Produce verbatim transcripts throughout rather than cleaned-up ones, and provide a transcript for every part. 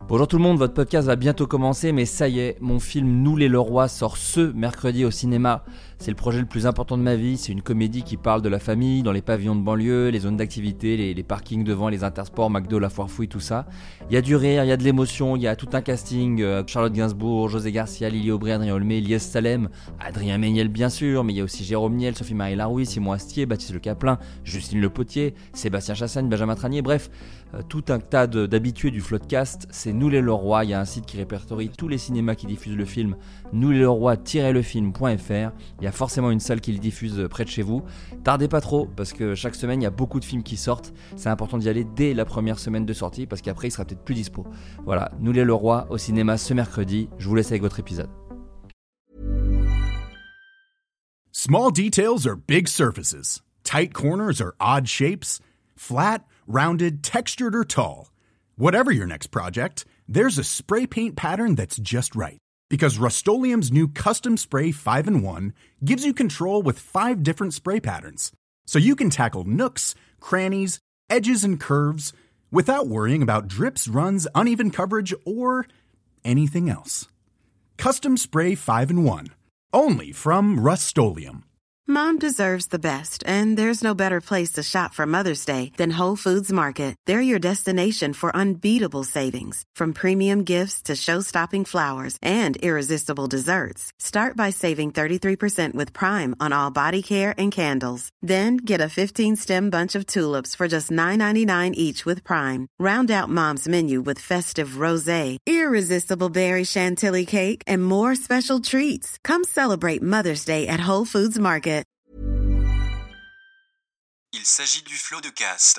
Bonjour tout le monde, votre podcast va bientôt commencer, mais ça y est, mon film Nous les Leroy sort ce mercredi au cinéma. C'est le projet le plus important de ma vie, c'est une comédie qui parle de la famille, dans les pavillons de banlieue, les zones d'activité, les, les parkings devant, les intersports, McDo, la foire fouille, tout ça. Il y a du rire, il y a de l'émotion, il y a tout un casting, euh, Charlotte Gainsbourg, José Garcia, Lily Aubry, Adrien Olmé, Lies Salem, Adrien Méniel bien sûr, mais il y a aussi Jérôme Niel, Sophie-Marie Larouille, Simon Astier, Baptiste Le Caplin, Justine Le Potier, Sébastien Chassagne, Benjamin Tranier, bref, euh, tout un tas de, d'habitués du Floodcast. C'est Nous les Leroy, il y a un site qui répertorie tous les cinémas qui diffusent le film, nous les leroy tiret le film point f r. Il y a forcément une salle qui le diffuse près de chez vous. Tardez pas trop, parce que chaque semaine il y a beaucoup de films qui sortent. C'est important d'y aller dès la première semaine de sortie, parce qu'après il sera peut-être plus dispo. Voilà, Nous les Leroy au cinéma ce mercredi. Je vous laisse avec votre épisode. Small details are big surfaces. Tight corners are odd shapes. Flat, rounded, textured, or tall. Whatever your next project, there's a spray paint pattern that's just right. Because Rust-Oleum's new Custom Spray five in one gives you control with five different spray patterns. So you can tackle nooks, crannies, edges, and curves without worrying about drips, runs, uneven coverage, or anything else. Custom Spray five in one. Only from Rust-Oleum. Mom deserves the best, and there's no better place to shop for Mother's Day than Whole Foods Market. They're your destination for unbeatable savings, from premium gifts to show-stopping flowers and irresistible desserts. Start by saving thirty-three percent with Prime on all body care and candles. Then get a fifteen-stem bunch of tulips for just nine ninety-nine each with Prime. Round out Mom's menu with festive rosé, irresistible berry chantilly cake, and more special treats. Come celebrate Mother's Day at Whole Foods Market. Il s'agit du Floodcast.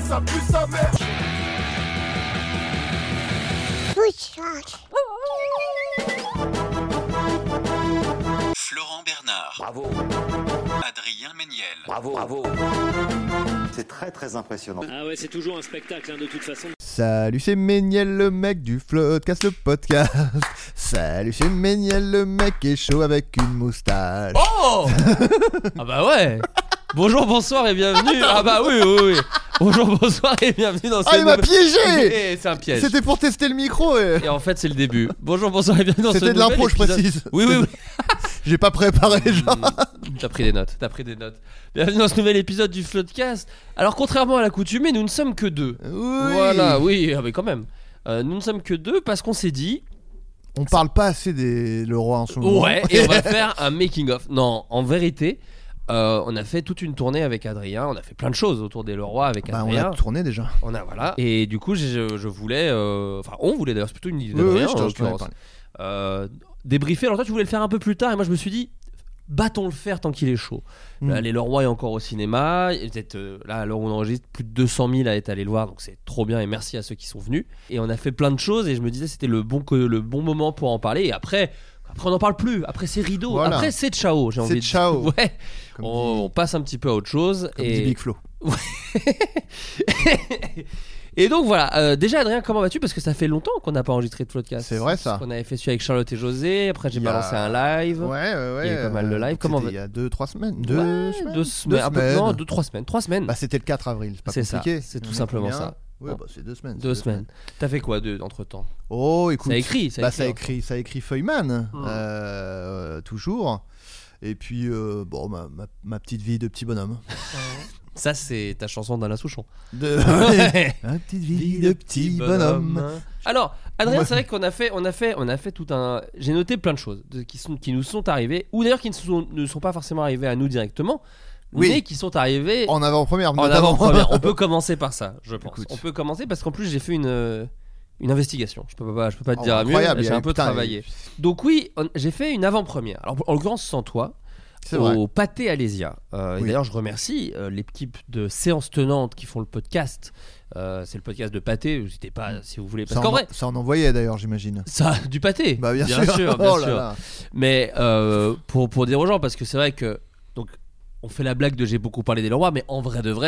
Florent Bernard. Bravo. Adrien Méniel. Bravo, bravo. C'est très très impressionnant. Ah ouais, c'est toujours un spectacle hein, de toute façon. Salut, c'est Méniel le mec du Floodcast le podcast. Salut, c'est Méniel le mec qui est chaud avec une moustache. Oh ah bah ouais. Bonjour, bonsoir et bienvenue. Ah bah oui, oui, oui. Bonjour, bonsoir et bienvenue dans ce. Ah, il m'a piégé. Et c'est un piège. C'était pour tester le micro. Et, et en fait, c'est le début. Bonjour, bonsoir et bienvenue dans ce. C'était de l'impro, je précise. Oui, oui, oui. J'ai pas préparé, genre. T'as pris des notes, t'as pris des notes. Bienvenue dans ce nouvel épisode du Floodcast. Alors, contrairement à l'accoutumée, nous ne sommes que deux. Oui. Voilà, oui, mais quand même. Euh, nous ne sommes que deux parce qu'on s'est dit. On parle pas assez des Leroy en ce moment. Ouais, et on va faire un making-of. Non, en vérité. Euh, on a fait toute une tournée avec Adrien, on a fait plein de choses autour des Leroy avec bah, Adrien. On a tourné déjà. On a voilà. Et du coup, je, je voulais, euh, enfin, on voulait d'ailleurs, c'est plutôt une idée oui, d'Adrien. Oui, je en l'occurrence. Euh, débriefer. Alors toi, tu voulais le faire un peu plus tard, et moi, je me suis dit, battons le faire tant qu'il est chaud. Mm. Là, les Leroy est encore au cinéma. Peut-être euh, là, à l'heure où on enregistre, plus de deux cent mille a été allé le voir, donc c'est trop bien. Et merci à ceux qui sont venus. Et on a fait plein de choses, et je me disais, c'était le bon le bon moment pour en parler. Et après. Après on n'en parle plus, après c'est rideau, voilà. Après c'est ciao, j'ai c'est envie de ciao. dire. Ouais. On, dit... on passe un petit peu à autre chose. Comme et... dit Big Flo. Et donc voilà, euh, déjà Adrien, comment vas-tu? Parce que ça fait longtemps qu'on n'a pas enregistré de Floodcast. C'est vrai ça. On avait fait celui avec Charlotte et José, après j'ai a... balancé un live. Ouais, ouais, ouais. Il y a eu pas mal de live. Comment va... Il y a deux trois semaines. Deux ouais, semaines. Deux semaines. Un peu, non, deux, trois semaines. Trois semaines. Bah c'était le quatre avril, c'est pas c'est compliqué. Ça, c'est tout simplement combien ça. Ouais, bah c'est deux semaines. Deux, deux semaines. semaines. T'as fait quoi de, entre temps? Oh, écoute. Ça écrit, ça bah, écrit. Ça écrit, ça écrit Feuilleman, mmh. euh, toujours. Et puis, euh, bon, ma, ma, ma petite vie de petit bonhomme. Ça, c'est ta chanson d'Alain Souchon. De... Ma petite vie de petit bonhomme. Alors, Adrien, c'est vrai qu'on a fait, on a fait, on a fait tout un. J'ai noté plein de choses de, qui sont, qui nous sont arrivées, ou d'ailleurs qui ne sont, ne sont pas forcément arrivées à nous directement. Oui. Mais qui sont arrivés en avant-première. En avant-première. On peut commencer par ça, je pense. Écoute. On peut commencer parce qu'en plus j'ai fait une une investigation. Je peux pas, je peux pas te oh, dire incroyable, mieux. J'ai un peu putain, travaillé. Et... Donc oui, on, j'ai fait une avant-première. Alors en l'occurrence sans toi. C'est au vrai. Pâté Alésia. Euh, oui. D'ailleurs, je remercie euh, l'équipe de Séances Tenantes qui font le podcast. Euh, c'est le podcast de Pâté. N'hésitez pas si vous voulez. Parce ça, qu'en en, vrai, ça en envoyait d'ailleurs, j'imagine. Ça, du pâté. Bah bien, bien sûr, sûr, bien oh sûr. Là là. Mais euh, pour pour dire aux gens, parce que c'est vrai que donc on fait la blague de j'ai beaucoup parlé des Leroy, mais en vrai de vrai,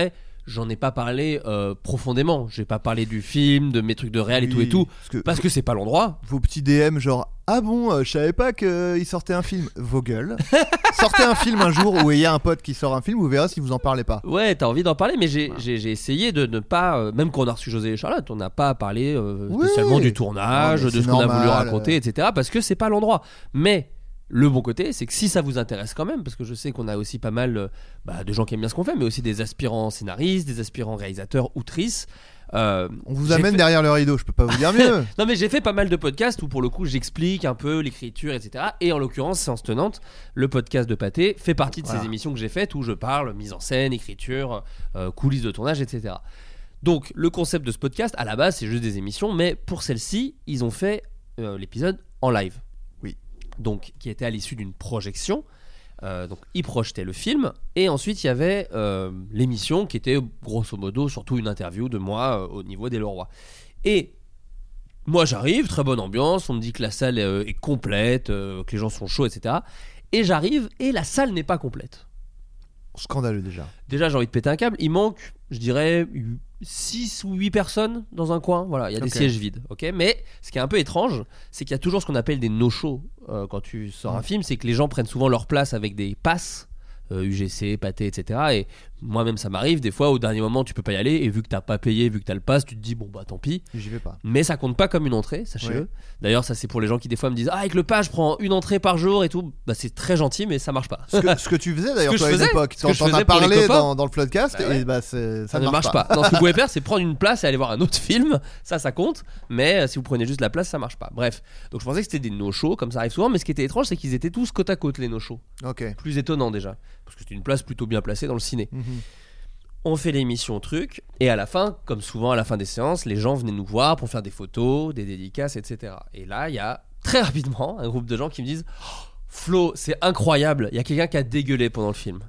j'en ai pas parlé euh, profondément. J'ai pas parlé du film, de mes trucs de réel et Oui, tout et tout, parce que, parce que c'est pas l'endroit. Vos petits D M genre ah bon, euh, je savais pas qu'il sortait un film. Vos gueules. Sortez un film un jour où il y a un pote qui sort un film, vous verrez si vous en parlez pas. Ouais, t'as envie d'en parler, mais j'ai, Voilà. j'ai, j'ai essayé de ne pas, euh, même quand on a reçu José et Charlotte, on n'a pas parlé euh, Oui. spécialement du tournage, Non, mais de c'est ce qu'on a normal, voulu raconter, euh. et cetera. Parce que c'est pas l'endroit. Mais le bon côté, c'est que si ça vous intéresse quand même, parce que je sais qu'on a aussi pas mal euh, bah, de gens qui aiment bien ce qu'on fait, mais aussi des aspirants scénaristes, des aspirants réalisateurs, autrices. Euh, On vous j'ai amène fait- derrière le rideau, je peux pas vous dire mieux. Non mais j'ai fait pas mal de podcasts où pour le coup j'explique un peu l'écriture, et cetera. Et en l'occurrence Séance Tenante, le podcast de Pathé, fait partie de Voilà. ces émissions que j'ai faites où je parle mise en scène, écriture, euh, coulisses de tournage, et cetera. Donc le concept de ce podcast, à la base c'est juste des émissions, mais pour celle-ci ils ont fait euh, l'épisode en live. Oui. Donc qui était à l'issue d'une projection. Euh, donc ils projetaient le film et ensuite il y avait euh, l'émission qui était grosso modo surtout une interview de moi euh, au niveau des Leroy. Et moi j'arrive, très bonne ambiance, on me dit que la salle euh, est complète, euh, que les gens sont chauds, et cetera. Et j'arrive et la salle n'est pas complète. Scandaleux déjà. Déjà j'ai envie de péter un câble, il manque je dirais six ou huit personnes dans un coin, voilà, il y a des Ok. sièges vides, ok. Mais ce qui est un peu étrange, c'est qu'il y a toujours ce qu'on appelle des no-shows euh, quand tu sors un Mm. film, c'est que les gens prennent souvent leur place avec des passes, euh, U G C, Pathé, et cetera. Et moi-même ça m'arrive, des fois au dernier moment tu peux pas y aller, et vu que t'as pas payé, vu que t'as le pass, tu te dis bon bah tant pis. J'y vais pas. Mais ça compte pas comme une entrée, sachez-le. Ouais. D'ailleurs ça c'est pour les gens qui des fois me disent ah avec le pass je prends une entrée par jour et tout, bah c'est très gentil mais ça marche pas. Ce que, ce que tu faisais d'ailleurs que je toi à une faisais, époque, ce que je t'en as faisais pour les parlé copains. dans, dans le Floodcast Bah ouais. et bah c'est- ça, Ça ne marche pas. Non, ce que vous pouvez faire, c'est prendre une place et aller voir un autre film. Ça, ça compte. Mais euh, si vous prenez juste la place, ça marche pas. Bref. Donc je pensais que c'était des no-shows, comme ça arrive souvent. Mais ce qui était étrange, c'est qu'ils étaient tous côte à côte, les no-shows. Ok. Plus étonnant déjà. Parce que c'était une place plutôt bien placée dans le ciné. Mhm. On fait l'émission truc. Et à la fin, comme souvent à la fin des séances, les gens venaient nous voir pour faire des photos, des dédicaces, et cetera. Et là, il y a très rapidement un groupe de gens qui me disent oh, Flo, c'est incroyable. Il y a quelqu'un qui a dégueulé pendant le film.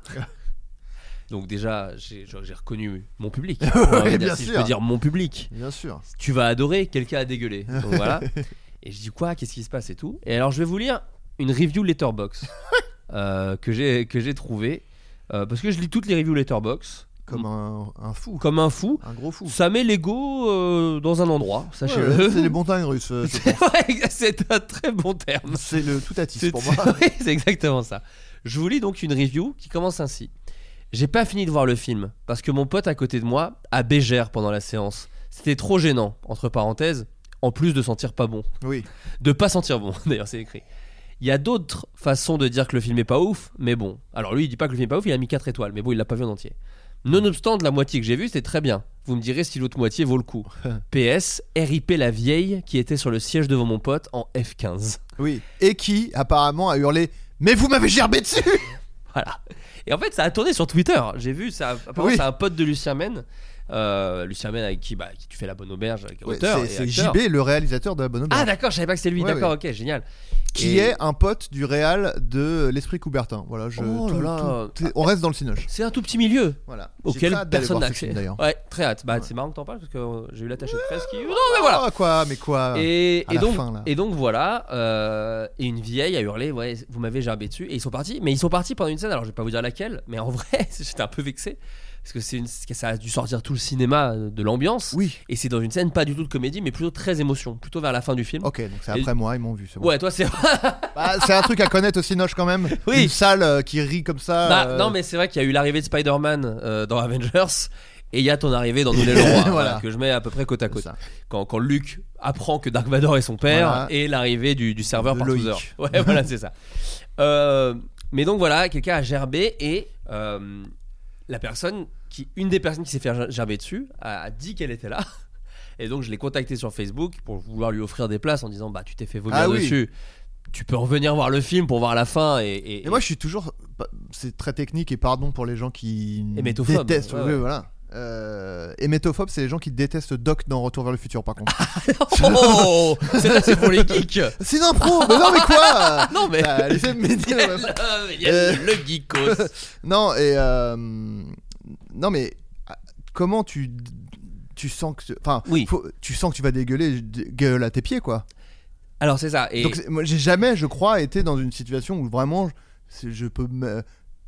Donc déjà, j'ai, j'ai reconnu mon public. Ouais, Euh, bien si je sûr. peux dire mon public. Bien sûr. Tu vas adorer, quelqu'un a dégueulé. Donc voilà. Et je dis quoi, qu'est-ce qui se passe et tout. Et alors je vais vous lire une review Letterboxd euh, que j'ai que j'ai trouvé euh, parce que je lis toutes les reviews Letterboxd Comme un, un fou. comme un fou. Un gros fou. Ça met l'ego euh, dans un endroit, Ouais, sachez-le. c'est les montagnes russes. euh, je C'est pense. ouais, c'est un très bon terme. C'est le tout à tisse C'est pour moi. oui, c'est exactement ça. Je vous lis donc une review qui commence ainsi. J'ai pas fini de voir le film parce que mon pote à côté de moi a bégère pendant la séance. C'était trop gênant, entre parenthèses, en plus de sentir pas bon. Oui. De pas sentir bon, d'ailleurs c'est écrit. Il y a d'autres façons de dire que le film est pas ouf, mais bon. Alors lui il dit pas que le film est pas ouf, il a mis quatre étoiles, mais bon il l'a pas vu en entier. Nonobstant de la moitié que j'ai vue, c'était très bien. Vous me direz si l'autre moitié vaut le coup. P S, R I P la vieille qui était sur le siège devant mon pote en F quinze. Oui. Et qui apparemment a hurlé mais vous m'avez gerbé dessus. Voilà. Et en fait, ça a tourné sur Twitter. J'ai vu, ça, apparemment, Oui. c'est un pote de Lucien Men. Euh, Lucien Men avec qui, bah, qui tu fais La Bonne Auberge, avec Ouais, auteur. c'est et c'est acteur. J B, le réalisateur de La Bonne Auberge. Ah d'accord, je savais pas que c'était lui. Ouais, D'accord, ouais. ok, génial. Qui Et- est un pote du réal de l'Esprit Coubertin. Voilà, je, Oh là tout- là. tout- tout- on reste dans le cinoche. C'est un tout petit milieu Voilà. J'ai auquel très hâte d'aller personne voir n'a ce accès. film, d'ailleurs. Ouais, très hâte. Bah, Ouais. c'est marrant que t'en parles parce que euh, j'ai eu l'attaché de presse qui. Non, mais voilà. Ah, quoi, mais quoi. Et, à et la donc, fin, là. et donc voilà, euh, et une vieille a hurlé, ouais, vous m'avez gerbé dessus, et ils sont partis, mais ils sont partis pendant une scène, alors je vais pas vous dire laquelle, mais en vrai, j'étais un peu vexé, parce que c'est une, ça a dû sortir tout le cinéma de l'ambiance, Oui. et c'est dans une scène pas du tout de comédie, mais plutôt très émotion, plutôt vers la fin du film. Ok, donc c'est Et- après moi, ils m'ont vu. C'est bon. Ouais, toi c'est. Bah, c'est un truc à connaître au cinoche quand même. Oui. Une salle euh, qui rit comme ça. Bah, euh, non, mais c'est vrai qu'il y a eu l'arrivée de Spider-Man euh, dans Avengers. Et il y a ton arrivée dans Nous les Leroy, voilà, Voilà. que je mets à peu près côte à c'est côte. ça. Quand, quand Luke apprend que Dark Vador est son père, Voilà. et l'arrivée du, du serveur De par Loïc. douze heures. Ouais, voilà, c'est ça. Euh, mais donc voilà, quelqu'un a gerbé et euh, la personne, qui, une des personnes qui s'est fait gerber dessus, a, a dit qu'elle était là. Et donc je l'ai contacté sur Facebook pour vouloir lui offrir des places en disant bah tu t'es fait vomir Ah oui. dessus. Tu peux revenir voir le film pour voir la fin et, et, Et moi, je suis toujours. bah, C'est très technique et pardon pour les gens qui Hémétophobes, détestent. ouais, oui, ouais. voilà. Euh, hémétophobe, c'est les gens qui détestent Doc dans Retour vers le futur, par contre. Oh, c'est c'est pour les geeks. C'est une impro. Mais non, mais quoi. Non mais Bah, laissez me médier, ouais. il y a Euh. le geekos. Non, et. euh, Non, mais. ah, Comment tu. Tu sens que. Enfin, Oui. faut- tu sens que tu vas dégueuler, gueule à tes pieds, quoi. Alors c'est ça. Et Donc, c'est- moi, j'ai jamais, je crois, été dans une situation où vraiment je, je peux me.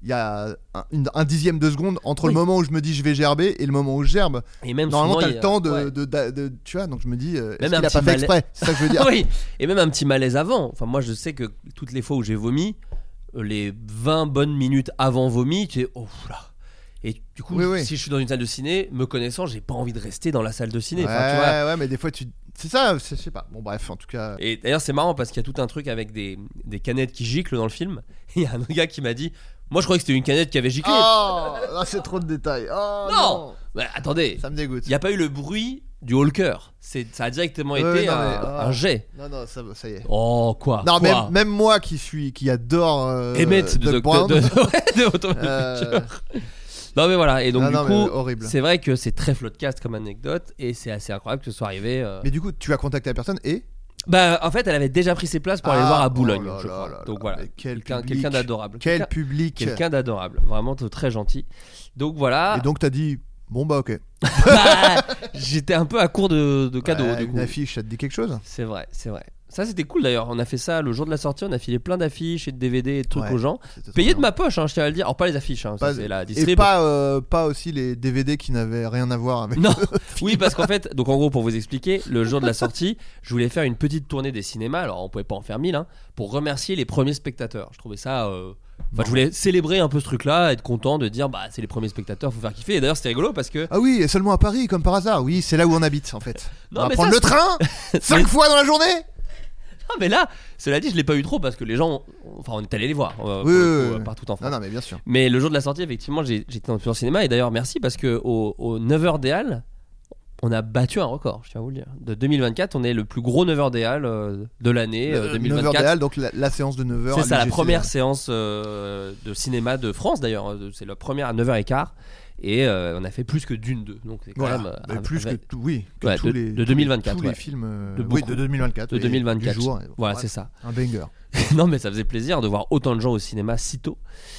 il y a un, une- un dixième de seconde entre Oui. le moment où je me dis je vais gerber et le moment où je gerbe. Et même Normalement, souvent, t'as il y le a- temps de, ouais. de, de- de- tu vois, donc je me dis, euh, est-ce Même un qu'il a petit pas fait malaise- exprès? C'est ça que je veux dire. Oui, et même un petit malaise avant. Enfin, moi, je sais que toutes les fois où j'ai vomi, euh, les vingt bonnes minutes avant vomi, tu es oh là. Et du coup, Oui, oui. si je suis dans une salle de ciné, me connaissant, j'ai pas envie de rester dans la salle de ciné. Ouais, Enfin, tu vois. ouais, mais des fois, tu. C'est ça, c'est- je sais pas. Bon, bref, en tout cas. Et d'ailleurs, c'est marrant parce qu'il y a tout un truc avec des, des canettes qui giclent dans le film. Et il y a un gars qui m'a dit, moi, je croyais que c'était une canette qui avait giclé. Oh, là, c'est trop de détails. Oh, non, non. Mais attendez, Ça me dégoûte. il n'y a pas eu le bruit du Hulker. C'est, ça a directement Ouais, été non, un, mais, ah. un jet. Non, non, ça, ça y est. Oh, quoi Non, quoi même, même moi qui suis, qui adore euh, Emmett de, Doc de, Brown, de, ouais, de Automatic euh, Picture. Non mais voilà, et donc non, du non, coup, mais horrible. c'est vrai que c'est très floodcast comme anecdote et c'est assez incroyable que ce soit arrivé. euh. Mais du coup, tu as contacté la personne et Bah en fait, elle avait déjà pris ses places pour aller Ah, voir à oh Boulogne, là je là crois. là Donc là, voilà, mais quel quelqu'un, public. quelqu'un d'adorable, quel quelqu'un, public. quelqu'un d'adorable, vraiment t- très gentil. Donc voilà. Et donc t'as dit bon bah ok. Bah, j'étais un peu à court de, de cadeaux. Ouais, du une coup. affiche, ça te dit quelque chose? C'est vrai, c'est vrai. Ça c'était cool d'ailleurs. On a fait ça le jour de la sortie. On a filé plein d'affiches et de D V D et de trucs Ouais, aux gens. c'était trop Payé de bien. ma poche, hein, je tiens à le dire. Alors pas les affiches, hein, ça, Pas- c'est la Et distrib. pas, euh, pas aussi les D V D qui n'avaient rien à voir avec. Non, oui, parce qu'en fait, donc en gros, pour vous expliquer, le jour de la sortie, je voulais faire une petite tournée des cinémas. Alors, on pouvait pas en faire mille, hein, pour remercier les premiers spectateurs. Je trouvais ça. euh, Enfin, je voulais célébrer un peu ce truc-là, être content de dire, bah, c'est les premiers spectateurs, faut faire kiffer. Et d'ailleurs, c'était rigolo parce que. Ah oui, et seulement à Paris, comme par hasard. Oui, c'est là où on habite en fait. Non, on va mais prendre ça, le train cinq Mais- fois dans la journée. Ah, mais là, cela dit, je l'ai pas eu trop parce que les gens. Enfin, on est allé les voir euh, Oui, pour le oui, coup, oui, euh, oui. partout en France. Non, non, mais bien sûr. Mais le jour de la sortie, effectivement, j'ai- j'étais dans plusieurs cinémas. Et d'ailleurs, merci parce que au, au neuf heures des Halles, on a battu un record, je tiens à vous le dire. De deux mille vingt-quatre, on est le plus gros neuf heures des Halles euh, de l'année euh, Euh, deux mille neuf heures vingt-quatre. des Halles, donc la, la séance de neuf heures. C'est ça, la première séance euh, de cinéma de France d'ailleurs. C'est la première à neuf heures quinze. Et euh, on a fait plus que d'une d'eux. Donc c'est quand Voilà, même. mais euh, plus avec- que tout, oui, que Ouais, tous de- les, de tous les- deux mille vingt-quatre, tous ouais. les films, euh, De oui, beaucoup. de deux mille vingt-quatre, De oui, deux mille vingt-quatre. du jour, Voilà, bref, c'est ça. un banger. Non, mais ça faisait plaisir de voir autant de gens au cinéma si tôt.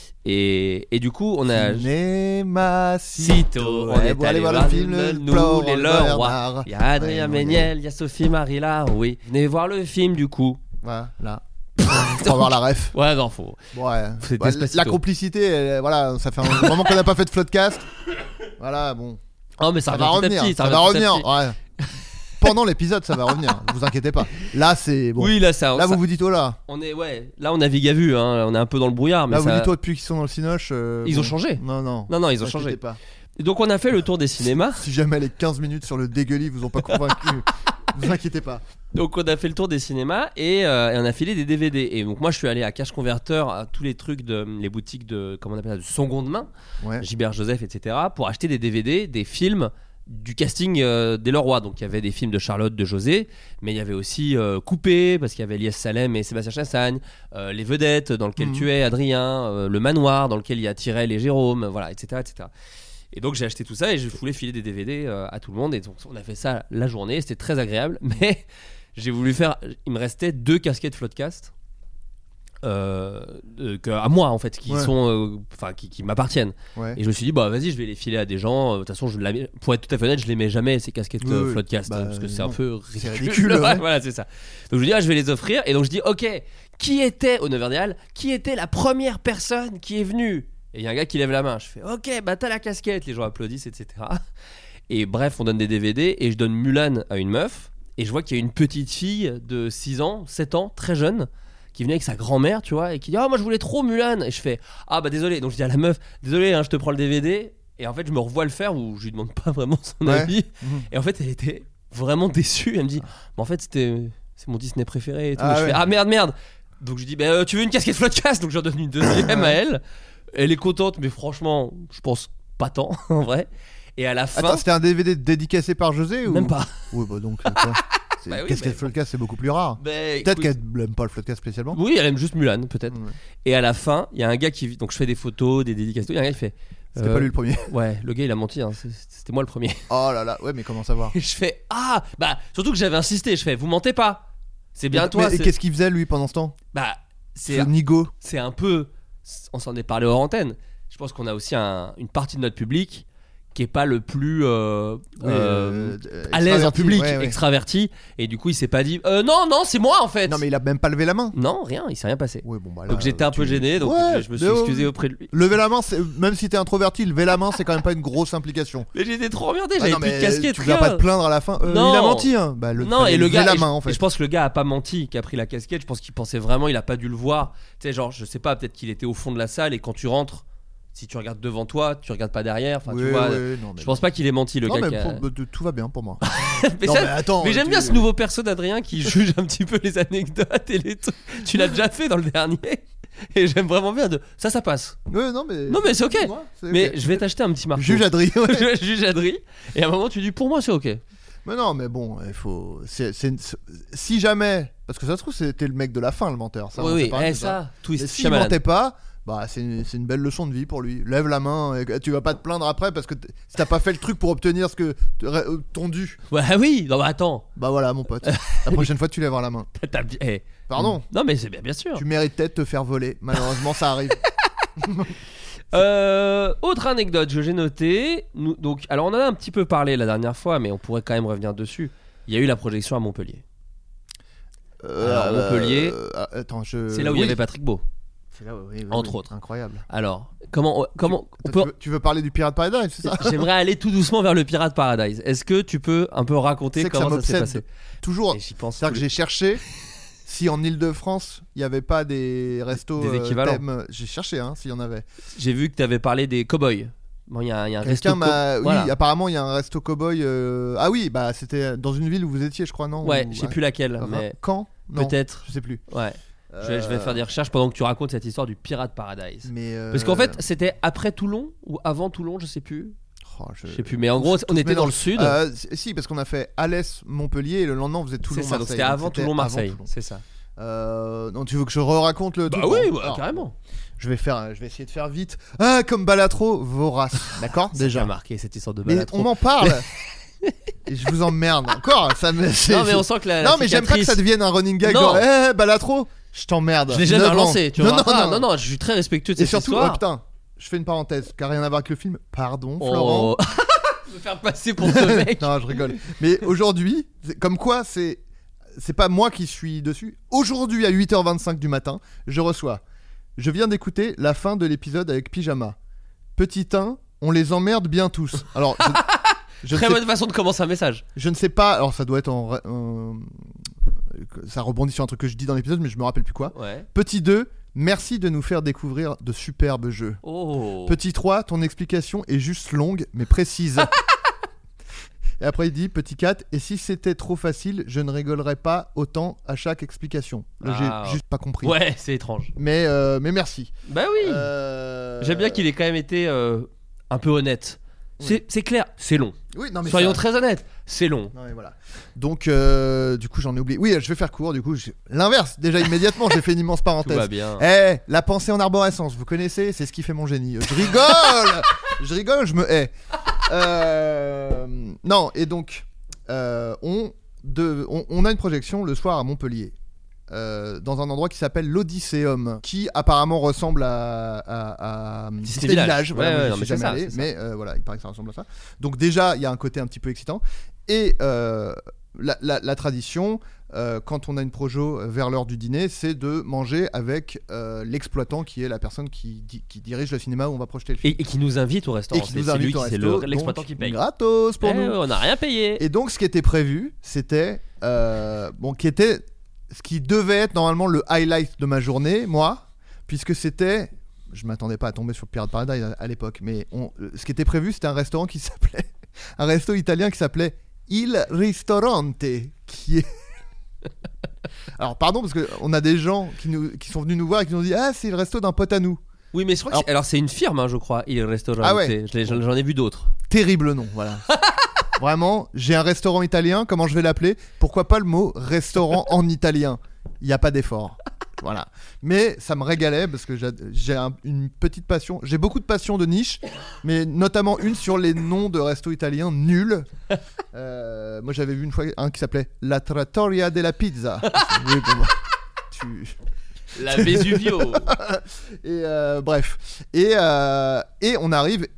Et, et du coup, on a. Cinéma Sitôt, on Ouais, est bon, allé allez voir le voir film, le- le nous, Florent les Leroy. Bernard. Il y a Adrien Ouais, Méniel, il y a Sophie Marie là, oui. Venez voir le film du coup. Voilà, là. Pour avoir la ref. Ouais, non, faut. Ouais. C'est Ouais, Despacito. la complicité, elle, voilà, ça fait un moment qu'on n'a pas fait de Floodcast. Voilà, bon. Oh, mais ça, Ça va revient petit à revenir. petit, Ça va revient petit à revenir. petit. Ouais. Pendant l'épisode, ça va revenir. Vous inquiétez pas. Là, c'est bon. Oui, là, ça. Là, ça- vous vous dites oh là. On est, ouais. Là, on navigue à vue, hein. On est un peu dans le brouillard, mais Là, vous ça. dites oh depuis qu'ils sont dans le Cinoche. euh, Ils bon. ont changé. Non, non. Non, non, ils ont Inquiétez changé. pas. Et donc, on a fait le tour des cinémas. Si jamais les quinze minutes sur le dégueulis vous ont pas convaincu, vous inquiétez pas. Donc, on a fait le tour des cinémas et, euh, et on a filé des D V D. Et donc, moi, je suis allé à Cash Converter, à tous les trucs de les boutiques de, comment on appelle ça, de seconde main, Ouais. Gilbert Joseph, et cetera, pour acheter des D V D, des films du casting euh, des Leroy. Donc, il y avait des films de Charlotte, de José, mais il y avait aussi euh, Coupé, parce qu'il y avait Elias Salem et Sébastien Chassagne, euh, Les Vedettes, dans lequel Mhm. tu es, Adrien, euh, Le Manoir, dans lequel il y a Tyrell et Jérôme, voilà, et cetera, et cetera. Et donc j'ai acheté tout ça et je voulais filer des D V D euh, à tout le monde. Et donc on a fait ça la journée, c'était très agréable. Mais j'ai voulu faire. Il me restait deux casquettes Floodcast. Euh, euh, que- à moi en fait, qui Ouais. sont. euh, Enfin, qui, qui m'appartiennent. Ouais. Et je me suis dit, bah vas-y, je vais les filer à des gens. Euh, De toute façon, je la mets- pour être tout à fait honnête, je les mets jamais ces casquettes Oui, euh, oui. Floodcast. Bah, hein, parce que c'est non. un peu C'est ridicule. ridicule, Ouais, ouais. voilà, c'est ça. Donc je me dis, ah, je vais les offrir. Et donc je dis, ok, qui était au neuf heures des Halles, qui était la première personne qui est venue? Et il y a un gars qui lève la main. Je fais, ok, bah t'as la casquette. Les gens applaudissent, et cetera. Et bref, on donne des D V D et je donne Mulan à une meuf. Et je vois qu'il y a une petite fille de six ans, sept ans, très jeune, qui venait avec sa grand-mère, tu vois, et qui dit, ah, moi je voulais trop Mulan. Et je fais, ah, bah désolé. Donc je dis à la meuf, désolé, hein, je te prends le D V D. Et en fait, je me revois le faire où je lui demande pas vraiment son Ouais. avis. Mhm. Et en fait, elle était vraiment déçue. Elle me dit, mais en fait, c'était c'est mon Disney préféré et tout. Ah Et je ouais. fais, ah merde, merde. Donc je dis, bah, euh, tu veux une casquette Floodcast? Donc j'en donne une deuxième à elle. Elle est contente, mais franchement, je pense pas tant en vrai. Et à la fin, Attends, c'était un D V D dédicacé par José ou même pas. Oui, bah donc. euh, quoi. C'est- Bah oui, Qu'est-ce mais- qu'elle Floodcast, c'est beaucoup plus rare. Bah, Peut-être écoute, qu'elle aime pas le Floodcast spécialement. oui, elle aime juste Mulan, peut-être. Ouais. Et à la fin, il y a un gars qui. Donc je fais des photos, des dédicaces, tout. Il y a un gars qui fait. C'était euh, pas lui le premier. Ouais, le gars il a menti, hein, c'est- c'était moi le premier. Oh là là, ouais, mais comment savoir? Et je fais, ah, bah, surtout que j'avais insisté, je fais, vous mentez pas. C'est bien Mais- toi. mais c'est- qu'est-ce qu'il faisait lui pendant ce temps? Bah, c'est Ce Nigo. c'est un peu. On s'en est parlé hors antenne. Je pense qu'on a aussi un- une partie de notre public qui est pas le plus euh, Oui, euh, euh, à l'aise en extraverti, public, ouais, ouais. extraverti, et du coup il s'est pas dit euh, non non c'est moi en fait. Non mais il a même pas levé la main. Non, rien, il s'est rien passé. Ouais, bon, bah, là, Donc j'étais un peu tu- gêné, donc Ouais, je, je me suis mais oh, excusé auprès de lui. Lever la main, c'est... même si t'es introverti, lever la main, c'est quand même pas une grosse implication. Mais j'étais trop emmerdé, Ah j'avais non, plus de mais casquette. tu viens rien. pas te plaindre à la fin. Euh, Non. Il a menti, hein. Bah, le, Non, fallait et le lever gars, la et main je, en fait. et je pense que le gars a pas menti, qui a pris la casquette. Je pense qu'il pensait vraiment, il a pas dû le voir. Tu sais, genre, je sais pas, peut-être qu'il était au fond de la salle et quand tu rentres, si tu regardes devant toi, tu regardes pas derrière. Enfin, tu Ouais, vois. ouais, non, mais Je pense pas qu'il ait menti, le non, gars. mais qui a- pour- de- tout va bien pour moi. mais Non, ça- mais attends, mais j'aime tu- bien ce nouveau perso d'Adrien qui juge un petit peu les anecdotes et les trucs. Tu l'as déjà fait dans le dernier. Et j'aime vraiment bien de ça, ça passe. Ouais, non, mais. Non, mais c'est ok. Moi, c'est Mais ok. je vais t'acheter un petit marteau. Juge Adrien. Ouais. Juge Adrien. Et à un moment, tu dis pour moi, c'est ok. Mais non, mais bon, il faut. c'est- c'est- c'est- Si jamais. Parce que ça se trouve, c'était le mec de la fin, le menteur. Ça, oui, on sait oui, pas, eh, c'est ça, Et twist. s'il Shyamalan. mentait pas, bah c'est une, c'est une belle leçon de vie pour lui. Lève la main, et tu vas pas te plaindre après parce que t- si t'as pas fait le truc pour obtenir ce que euh, ton dû. Ouais, oui, non, mais attends. Bah voilà, mon pote. La prochaine fois, tu lèveras la main. T'as bien- eh. Pardon. Non, mais c'est bien, bien sûr. Tu mérites peut-être de te faire voler. Malheureusement, ça arrive. Euh, autre anecdote que j'ai notée. Nous, donc, alors, on en a un petit peu parlé la dernière fois, mais on pourrait quand même revenir dessus. Il y a eu la projection à Montpellier. Alors, Montpellier, euh, attends, je. C'est là où il oui. y avait Patrick Beau. C'est là où- oui, oui, Entre oui. autres. Incroyable. Alors, comment, comment on Toi, peut- tu, veux, tu veux parler du Pirate Paradise, c'est ça? J'aimerais aller tout doucement vers le Pirate Paradise. Est-ce que tu peux un peu raconter C'est que ça comment ça, s'est m'obsède passé? toujours. Et j'y pense. C'est-à-dire tous que les- j'ai cherché si en Ile-de-France il n'y avait pas des restos Des euh, équivalents. thème. J'ai cherché hein, s'il y en avait. J'ai vu que tu avais parlé des cow-boys. Bon, il y a, il y a un resto. Quelqu'un m'a. co- Oui, voilà. apparemment il y a un resto cowboy. euh, Ah oui, bah c'était dans une ville où vous étiez, je crois, non? Ouais, Ou- je sais plus laquelle, Ra- mais Quand? Non, peut-être. Je sais plus. Ouais. Je vais, je vais faire des recherches pendant que tu racontes cette histoire du Pirate Paradise. Mais euh, Parce qu'en fait, c'était après Toulon ou avant Toulon, je sais plus. oh, je... Je sais plus, mais en gros, Tout on se était dans le mélange. sud. Euh, si, parce qu'on a fait Alès, Montpellier et le lendemain vous êtes Toulon, C'est ça, donc Marseille. c'était avant C'était Toulon, Marseille. avant Toulon. C'est ça. Euh, non, tu veux que je re-raconte le Bah truc? oui, Bon, bah, alors, carrément. Je vais faire, je vais essayer de faire vite. Ah, comme Balatro, vorace. D'accord, Déjà déjà. marqué cette histoire de Mais Balatro. on m'en parle. Et je vous emmerde encore. Ça me. c'est- Non, mais on sent que la. la non, mais j'aime pas que cicatrice- ça devienne un running gag. Non. Genre, eh, Balatro, je t'emmerde. Je l'ai jamais neuf ans. relancé, tu non, vois. non, Ah, non, non, non, je suis très respectueux de Et cette surtout, oh histoire. putain, je fais une parenthèse, qui a rien à voir avec le film. Pardon, Florent. Oh. Me faire passer pour ce mec. Non, je rigole. Mais aujourd'hui, c'est- comme quoi, c'est c'est pas moi qui suis dessus. Aujourd'hui, à huit heures vingt-cinq du matin, je reçois. Je viens d'écouter la fin de l'épisode avec Pyjama. Petit un, on les emmerde bien tous. Alors, je, je, ne Très sais, bonne façon de commencer un message. je ne sais pas. Alors, ça doit être en, en- ça rebondit sur un truc que je dis dans l'épisode, mais je me rappelle plus quoi. Ouais. Petit deux, merci de nous faire découvrir de superbes jeux. Oh. Petit trois, ton explication est juste longue mais précise. Et après il dit petit quatre, et si c'était trop facile, je ne rigolerais pas autant à chaque explication. Là Ah. j'ai juste pas compris. Ouais, c'est étrange. Mais, euh, mais merci. Bah oui. Euh, J'aime bien qu'il ait quand même été euh, un peu honnête. C'est, c'est clair, c'est long. Oui, non, mais Soyons ça- très honnêtes, c'est long. Non, mais voilà. Donc euh, du coup j'en ai oublié. Oui, je vais faire court du coup. je- L'inverse, déjà immédiatement j'ai fait une immense Tout va parenthèse. bien. Eh, la pensée en arborescence, vous connaissez, c'est ce qui fait mon génie. Je rigole, je rigole, je me hais. Euh, non, et donc, euh, on, de, on, on a une projection le soir à Montpellier, euh, dans un endroit qui s'appelle l'Odysséum, qui apparemment ressemble à, à, à Disney Disney Village. Voilà, Ouais, moi, ouais, j'y non, suis mais c'est jamais ça, allé, c'est mais euh, voilà, il paraît que ça ressemble à ça. Donc déjà, il y a un côté un petit peu excitant, et euh, la, la, la tradition. Euh, quand on a une projo euh, vers l'heure du dîner, c'est de manger avec euh, l'exploitant qui est la personne qui, di- qui dirige le cinéma où on va projeter le film. Et, et qui nous invite au restaurant. Et qui c'est, nous c'est invite lui au qui c'est resto, le, l'exploitant donc qui paye. gratos pour Eh, nous. on n'a rien payé. Et donc ce qui était prévu, c'était euh, bon, qui était ce qui devait être normalement le highlight de ma journée, moi, puisque c'était, je m'attendais pas à tomber sur Pirate Paradise à, à l'époque, mais on, euh, ce qui était prévu, c'était un restaurant qui s'appelait, un resto italien qui s'appelait Il Ristorante, qui est alors pardon parce que on a des gens qui, nous, qui sont venus nous voir et qui nous ont dit ah c'est le resto d'un pote à nous. Oui, mais je crois que Alors- c'est, alors c'est une firme, hein, je crois. Il restaurant. Ah ouais. Je l'ai- j'en, j'en ai vu d'autres. Terrible nom, voilà. Vraiment, j'ai un restaurant italien, comment je vais l'appeler? Pourquoi pas le mot restaurant en italien? Il n'y a pas d'effort. Voilà. Mais ça me régalait parce que j'ai, j'ai un- une petite passion. J'ai beaucoup de passion de niche, mais notamment une sur les noms de restos italiens nuls. Euh, moi, j'avais vu une fois un qui s'appelait La Trattoria della Pizza. Oui, bon, bah, tu... La Vesuvio. Et euh, bref. Et, euh, et on arrive et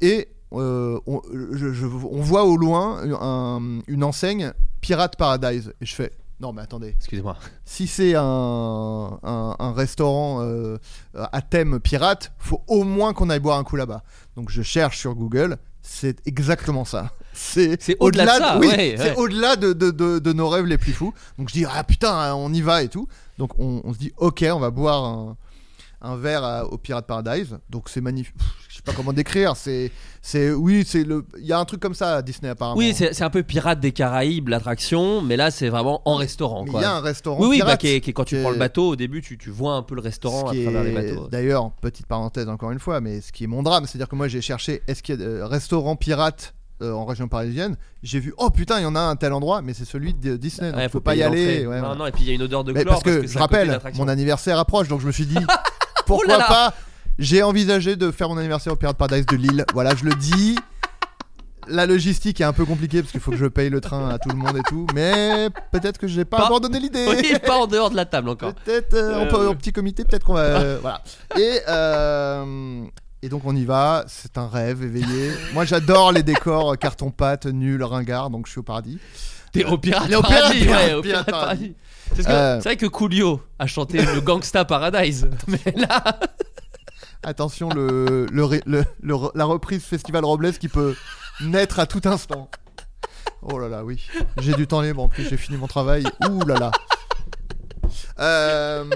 euh, on, je, je, on voit au loin un, une enseigne Pirate Paradise. Et je fais, non mais attendez. Excusez-moi. Si c'est un, un, un restaurant euh, à thème pirate, faut au moins qu'on aille boire un coup là-bas. Donc je cherche sur Google, c'est exactement ça. C'est, c'est au-delà, au-delà de ça, oui, ouais, c'est ouais. au-delà de, de, de, de nos rêves les plus fous. Donc je dis, ah putain, on y va et tout. Donc on, on se dit, ok, on va boire un, un verre à, au Pirate Paradise. Donc c'est magnifique. Je sais pas comment décrire. C'est, c'est, oui, c'est le. Il y a un truc comme ça à Disney apparemment. Oui, c'est, c'est un peu Pirate des Caraïbes, l'attraction, mais là c'est vraiment en restaurant. Mais quoi. Il y a un restaurant. Oui, oui, pirate bah, qui est, qui est, quand tu qui prends est... le bateau au début, tu, tu vois un peu le restaurant à travers est... les bateaux. D'ailleurs, petite parenthèse encore une fois, mais ce qui est mon drame, c'est-à-dire que moi j'ai cherché est-ce qu'il y a euh, restaurant pirate euh, en région parisienne. J'ai vu, oh putain, il y en a un tel endroit, mais c'est celui de Disney. Donc ouais, faut, faut pas y aller. Ouais, non, voilà. non, et puis il y a une odeur de mais chlore. parce que, parce que je c'est à côté de rappelle, l'attraction. mon anniversaire approche, donc je me suis dit pourquoi Oh là là pas. J'ai envisagé de faire mon anniversaire au Pirate Paradise de Lille. Voilà, je le dis. La logistique est un peu compliquée parce qu'il faut que je paye le train à tout le monde et tout, mais peut-être que j'ai pas, pas abandonné l'idée. Oui, pas en dehors de la table encore. Peut-être euh, on peut, euh, en petit comité, peut-être qu'on va. Euh, voilà. Et euh, et donc on y va. C'est un rêve éveillé. Moi j'adore les décors carton pâte nuls ringards, donc je suis au paradis. T'es au Pirate au Paradis, Pirate, ouais, au Pirate Pirate Paradis. Paradis. C'est, que, euh... c'est vrai que Coolio a chanté le Gangsta Paradise, mais là. Attention, le, le, le, le, la reprise Festival Robles qui peut naître à tout instant. Oh là là, oui. J'ai du temps libre en plus, j'ai fini mon travail. Ouh là là. Euh...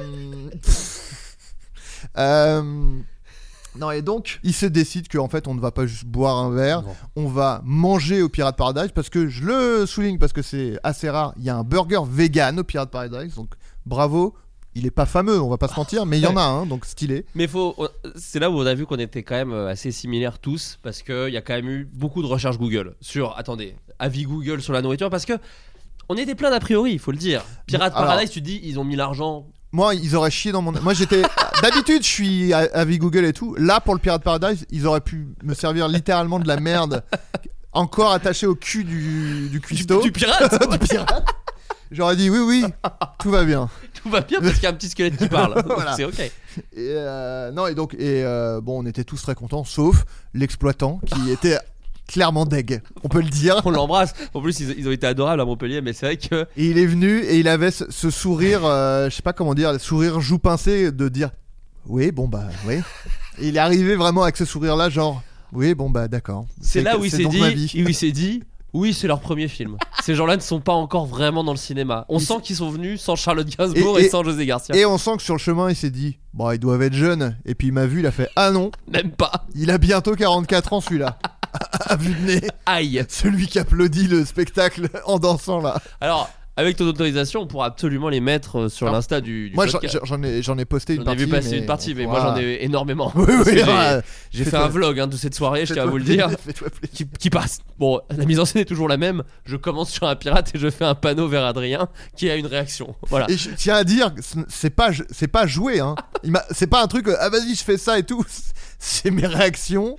euh... Non, et donc, il se décide qu'en fait, on ne va pas juste boire un verre, non. On va manger au Pirate Paradise, parce que je le souligne, parce que c'est assez rare, il y a un burger vegan au Pirate Paradise, donc bravo. Il est pas fameux, on va pas se mentir, mais il y en a un, hein, donc stylé. Mais faut, c'est là où on a vu qu'on était quand même assez similaires tous, parce qu'il y a quand même eu beaucoup de recherches Google sur, attendez, avis Google sur la nourriture, parce que on était plein d'a priori, il faut le dire. Pirate Alors, Paradise, tu te dis, ils ont mis l'argent. Moi, ils auraient chié dans mon. Moi, j'étais. D'habitude, je suis à avis Google et tout. Là, pour le Pirate Paradise, ils auraient pu me servir littéralement de la merde, encore attachée au cul du, du cuistot. Du, du pirate. Du pirate. J'aurais dit oui, oui, tout va bien. Tout va bien parce qu'il y a un petit squelette qui parle. Voilà. C'est ok. Et euh, non, et donc, et euh, bon, on était tous très contents, sauf l'exploitant qui était clairement deg, on peut le dire. On l'embrasse. En plus, ils, ils ont été adorables à Montpellier, mais c'est vrai que. Et il est venu et il avait ce, ce sourire, euh, je sais pas comment dire, le sourire joue pincé de dire oui, bon bah, oui. Et il est arrivé vraiment avec ce sourire-là, genre oui, bon bah, d'accord. C'est, c'est là où il s'est dit, où il s'est dit. Oui, c'est leur premier film. Ces gens-là ne sont pas encore vraiment dans le cinéma. On sent qu'ils sont venus sans Charlotte Gainsbourg et, et, et sans José Garcia. Et on sent que sur le chemin, il s'est dit bon, ils doivent être jeunes. Et puis il m'a vu, il a fait ah non, même pas. Il a bientôt quarante-quatre ans celui-là. À vue de nez. Aïe. Celui qui applaudit le spectacle en dansant là. Alors. Avec ton autorisation, on pourra absolument les mettre sur Alors, l'insta du, du moi, podcast. Moi, j'en ai, j'en ai posté une j'en partie. J'en ai vu passer mais... une partie, mais voilà. moi, j'en ai énormément. Oui, oui, j'ai, ouais. j'ai fait toi. un vlog hein, de cette soirée, je tiens à vous le dire. Qui, qui passe. Bon, la mise en scène est toujours la même. Je commence sur un pirate et je fais un panneau vers Adrien qui a une réaction. Voilà. Et je tiens à dire, c'est pas, c'est pas joué. Hein. Il m'a, c'est pas un truc, ah vas-y, je fais ça et tout. C'est mes réactions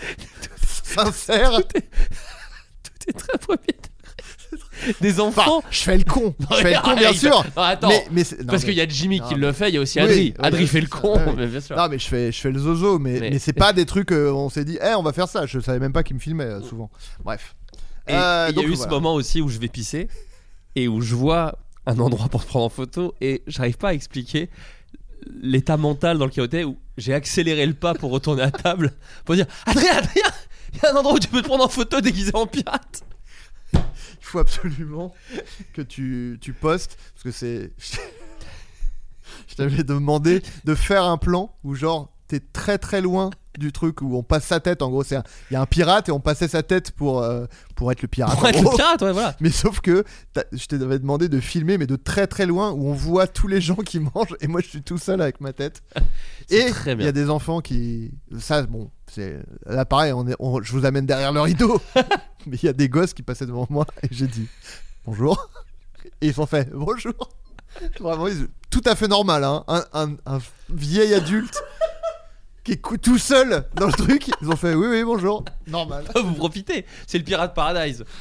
sincères. Tout est, tout est très premier. Des enfants. Enfin, je fais le con. Je fais le con, bien sûr. Non, attends. Mais, mais non, parce mais... qu'il y a Jimmy non, qui mais... le fait, il y a aussi Adri. Oui, Adri oui, fait le con, oui. mais bien sûr. Non, mais je fais, je fais le zozo, mais, mais... mais c'est pas des trucs. Euh, on s'est dit, eh, hey, on va faire ça. Je savais même pas qu'il me filmait euh, souvent. Bref. Et il euh, y a eu voilà. ce moment aussi où je vais pisser et où je vois un endroit pour se prendre en photo et j'arrive pas à expliquer l'état mental dans lequel j'étais où j'ai accéléré le pas pour retourner à table pour dire Adrien, Adrien, il y a un endroit où tu peux te prendre en photo déguisé en pirate. Il faut absolument que tu, tu postes parce que c'est je t'avais demandé de faire un plan où genre t'es très très loin du truc où on passe sa tête. En gros, c'est il y a un pirate et on passait sa tête pour euh, pour être le pirate. Pour être le pirate, ouais, voilà. Mais sauf que je t'avais demandé de filmer, mais de très très loin où on voit tous les gens qui mangent et moi je suis tout seul avec ma tête. Et il y a des enfants qui, ça bon, c'est là pareil. On est, on, je vous amène derrière le rideau, mais il y a des gosses qui passaient devant moi et j'ai dit bonjour et ils ont fait bonjour. Vraiment, ils, tout à fait normal, hein. Un, un, un vieil adulte. Qui est tout seul dans le truc, ils ont fait oui oui bonjour, normal. Vous profitez, c'est le Pirate Paradise.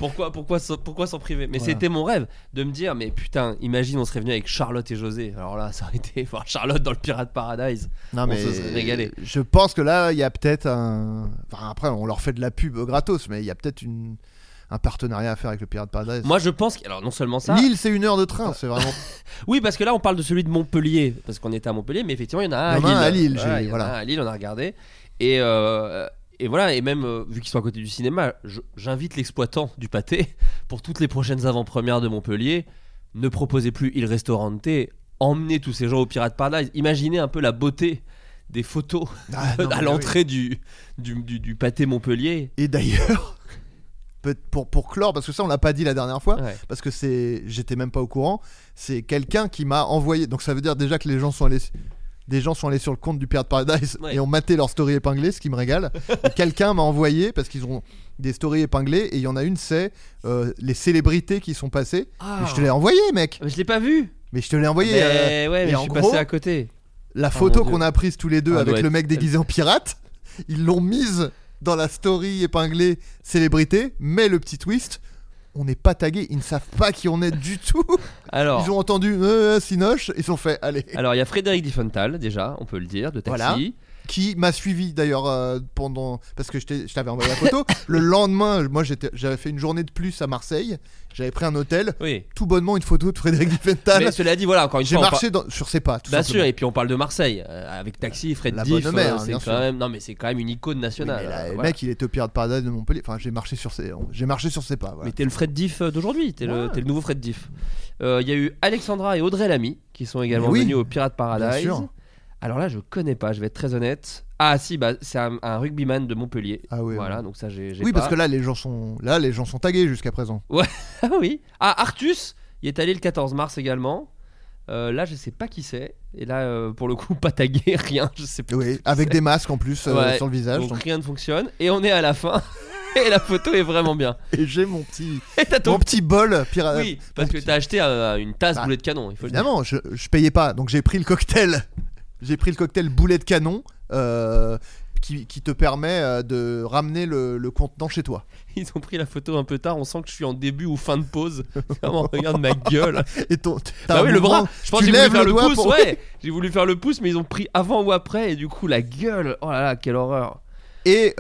Pourquoi, pourquoi, s'en- pourquoi s'en priver? Mais Voilà. c'était mon rêve de me dire, mais putain, imagine, on serait venu avec Charlotte et José. Alors là, ça aurait été voir Charlotte dans le Pirate Paradise. Non, On mais se serait régalé. je pense que là, il y a peut-être un. Enfin, après, on leur fait de la pub gratos, mais il y a peut-être une... un partenariat à faire avec le Pirate Paradise. Moi, je pense que, alors non seulement ça. Lille, c'est une heure de train, c'est vraiment. Oui, parce que là, on parle de celui de Montpellier, parce qu'on était à Montpellier, mais effectivement, il y en a un à Il y en a un à Lille, Voilà, j'ai- il y en a voilà. un à Lille, on a regardé. Et, euh, et voilà, et même euh, vu qu'ils sont à côté du cinéma, je- j'invite l'exploitant du pâté pour toutes les prochaines avant-premières de Montpellier. Ne proposez plus Il Ristorante, emmenez tous ces gens au Pirate Paradise. Imaginez un peu la beauté des photos Ah, non, à mais l'entrée du, du, du, du pâté Montpellier. Et d'ailleurs, peut- pour, pour clore, parce que ça on l'a pas dit la dernière fois, Ouais. parce que c'est, j'étais même pas au courant, c'est quelqu'un qui m'a envoyé, donc ça veut dire déjà que les gens sont allés, des gens sont allés sur le compte du Pirate Paradise Ouais. et ont maté leur story épinglée, ce qui me régale. Et quelqu'un m'a envoyé, parce qu'ils ont des stories épinglées, et il y en a une, c'est euh, les célébrités qui sont passées. Ah. Et je te l'ai envoyé, mec. Mais je l'ai pas vu. Mais je te l'ai envoyé. Mais euh, ouais, mais et je en suis gros, passé à côté. la Oh, photo mon Dieu. qu'on a prise tous les deux Ah, avec doit le être- mec déguisé en pirate, ils l'ont mise dans la story épinglée célébrité, mais le petit twist, on n'est pas tagué, ils ne savent pas qui on est du tout. Alors. Ils ont entendu euh, Sinoche, ils sont fait, allez. Alors il y a Frédéric Diffenthal déjà, on peut le dire, de Taxi. Voilà. Qui m'a suivi d'ailleurs euh, pendant. Parce que je t'ai- je t'avais envoyé la photo. Le lendemain, moi j'étais- j'avais fait une journée de plus à Marseille, j'avais pris un hôtel, Oui. tout bonnement une photo de Frédéric Diffental. Mais cela dit, voilà, encore une J'ai fois, on par- marché dans- sur ses pas, tout bien simplement. sûr, et puis on parle de Marseille euh, avec Taxi, Fred La Diff, bonne mère, euh, hein, c'est bien quand sûr. même, non mais c'est quand même une icône Oui, nationale. mais là, euh, le voilà. mec, il était au Pirate Paradise de Montpellier. Enfin, j'ai marché sur ses, j'ai marché sur ses pas. Voilà. Mais t'es le Fred Diff euh, d'aujourd'hui, t'es, le, Ouais. t'es le nouveau Fred Diff. Euh, Il y a eu Alexandra et Audrey Lamy qui sont également Mais oui, venus au Pirate Paradise. bien sûr. Alors là, je connais pas, je vais être très honnête. Ah si, bah c'est un, un rugbyman de Montpellier. Ah oui, Voilà, ouais. donc ça j'ai. j'ai Oui, pas. parce que là, les gens sont, là, les gens sont tagués jusqu'à présent. Ah oui. Ah, Artus, il est allé le quatorze mars également. Euh, là, je sais pas qui c'est. Et là, euh, pour le coup, pas tagué, rien. Je sais pas. Oui, avec des masques en plus euh, Ouais, sur le visage. Donc donc- rien ne fonctionne. Et on est à la fin. Et la photo est vraiment bien. Et j'ai mon petit, Et t'as ton mon petit bol pirate. Oui, parce mon que petit- t'as acheté euh, une tasse Bah, boulet de canon, il faut le dire. Évidemment, je, je payais pas, donc j'ai pris le cocktail. J'ai pris le cocktail boulet de canon. euh, Qui, qui te permet euh, de ramener le, le contenant chez toi. Ils ont pris la photo un peu tard, on sent que je suis en début ou fin de pause. Vraiment, regarde ma gueule. Et ton, t'as Bah un oui, le mouvement, bras. Je pense tu que j'ai voulu lèves faire le le doigt pouce, pour- ouais. J'ai voulu faire le pouce, mais ils ont pris avant ou après, et du coup, la gueule. Oh là là, quelle horreur. Et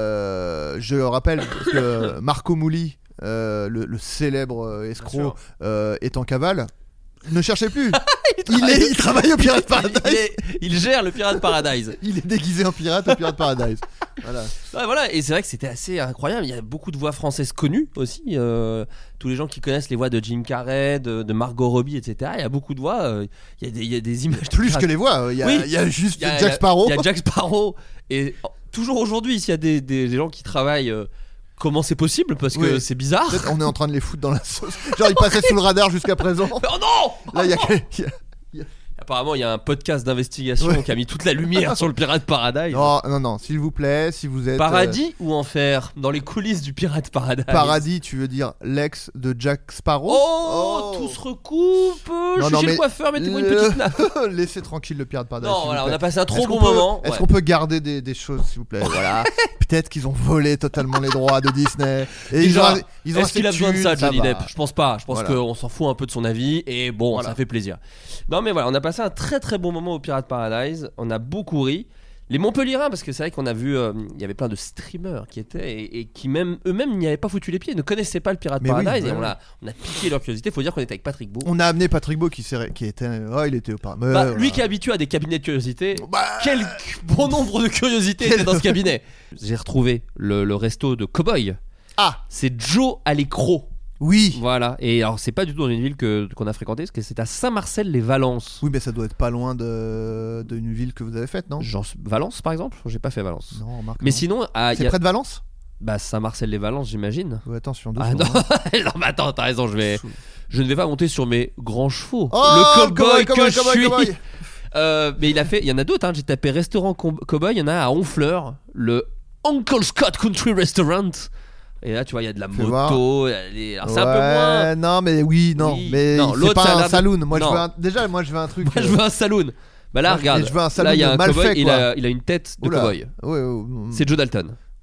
euh, je rappelle que Marco Mouli, euh, le, le célèbre euh, escroc, sûr. euh, est en cavale. Ne cherchez plus. il, travaille- est, il travaille au Pirate Paradise. Il, est- il gère le Pirate Paradise. Il est déguisé en pirate au Pirate Paradise. Voilà. Ouais, voilà, et c'est vrai que c'était assez incroyable. Il y a beaucoup de voix françaises connues aussi. euh, tous les gens qui connaissent les voix de Jim Carrey, de, de Margot Robbie, et cetera. Il y a beaucoup de voix. euh, il, y a des, il y a des images. de Plus pirate- que les voix. Il y a, Oui. il y a juste Il y a- Jack Sparrow. Il y a Jack Sparrow. Et oh, toujours aujourd'hui, s'il y a des, des- des gens qui travaillent, euh, comment c'est possible? Parce que Oui. c'est bizarre. Peut-être on est en train de les foutre dans la sauce. Genre, ils passaient sous le radar jusqu'à présent. Oh non! Là, il y a. Oh non il y a- Apparemment, il y a un podcast d'investigation Ouais. qui a mis toute la lumière sur le Pirate Paradise. Non, non, non, s'il vous plaît, si vous êtes. euh, Paradis ou enfer? Dans les coulisses du Pirate Paradise. Paradis, tu veux dire l'ex de Jack Sparrow. Oh, tout se recoupe. Je suis chez le coiffeur, mettez-moi une petite nappe. Laissez tranquille le Pirate Paradise. Non, s'il vous voilà, plaît. on a passé un trop Est-ce bon qu'on peut- moment. Est-ce Ouais. qu'on peut garder des, des choses, s'il vous plaît? Voilà. Peut-être qu'ils ont volé totalement les droits de Disney. Et ils Déjà, ont, ils ont Est-ce qu'il a assez besoin de thunes, ça, Johnny va. Depp? Je pense pas. Je pense Voilà. qu'on s'en fout un peu de son avis et bon, Voilà. ça fait plaisir. Non, mais voilà, on a passé un très très bon moment au Pirate Paradise. On a beaucoup ri. Les Montpelliérains, parce que c'est vrai qu'on a vu, euh, il y avait plein de streamers qui étaient et, et qui même eux-mêmes n'y avaient pas foutu les pieds, ne connaissaient pas le Pirate Mais oui, Paradise ouais, et on ouais. a, on a piqué leur curiosité. Faut dire qu'on était avec Patrick Beau. On a amené Patrick Beau qui, s'est- qui était. Oh, il était au Paradis. Bah, lui qui est habitué à des cabinets de curiosité, Bah, quel bon nombre de curiosités Quel- étaient dans ce cabinet. J'ai retrouvé le, le resto de Cowboy. Ah, C'est Joe à l'écro. oui. Voilà. Et alors, c'est pas du tout dans une ville que, qu'on a fréquentée, parce que c'est à Saint-Marcel-les-Valences. Oui, mais ça doit être pas loin de d'une ville que vous avez faite, non? Genre, Valence, par exemple? J'ai pas fait Valence. Non, Marc, Mais non. sinon, à, C'est y a- près de Valence? bah, Saint-Marcel-les-Valences, j'imagine. Ouais, attention, Ah doucement. non, hein. non, mais attends, t'as raison, je vais. Je ne vais pas monter sur mes grands chevaux. Oh, le cowboy que cowboy, je cowboy, suis. cowboy. Euh, mais il a fait, il y en a d'autres. Hein. J'ai tapé restaurant com- cowboy. Il y en a un à Honfleur, le Uncle Scott Country Restaurant. Et là, tu vois, il y a de la Fais moto. il y a des- Alors, c'est un peu Ouais, moins. non, mais oui, non, Oui. mais Non, c'est l'autre, ça a pas un l'air de- saloon. Moi, je Non. veux un... déjà, moi, je veux un truc. Moi, je veux un saloon. Bah là, Moi, regarde. je veux un saloon là, il y a un mal cowboy. fait, il, quoi. a, il a une tête de Oula. cowboy. Ouais, ouais, ouais. C'est Joe Dalton.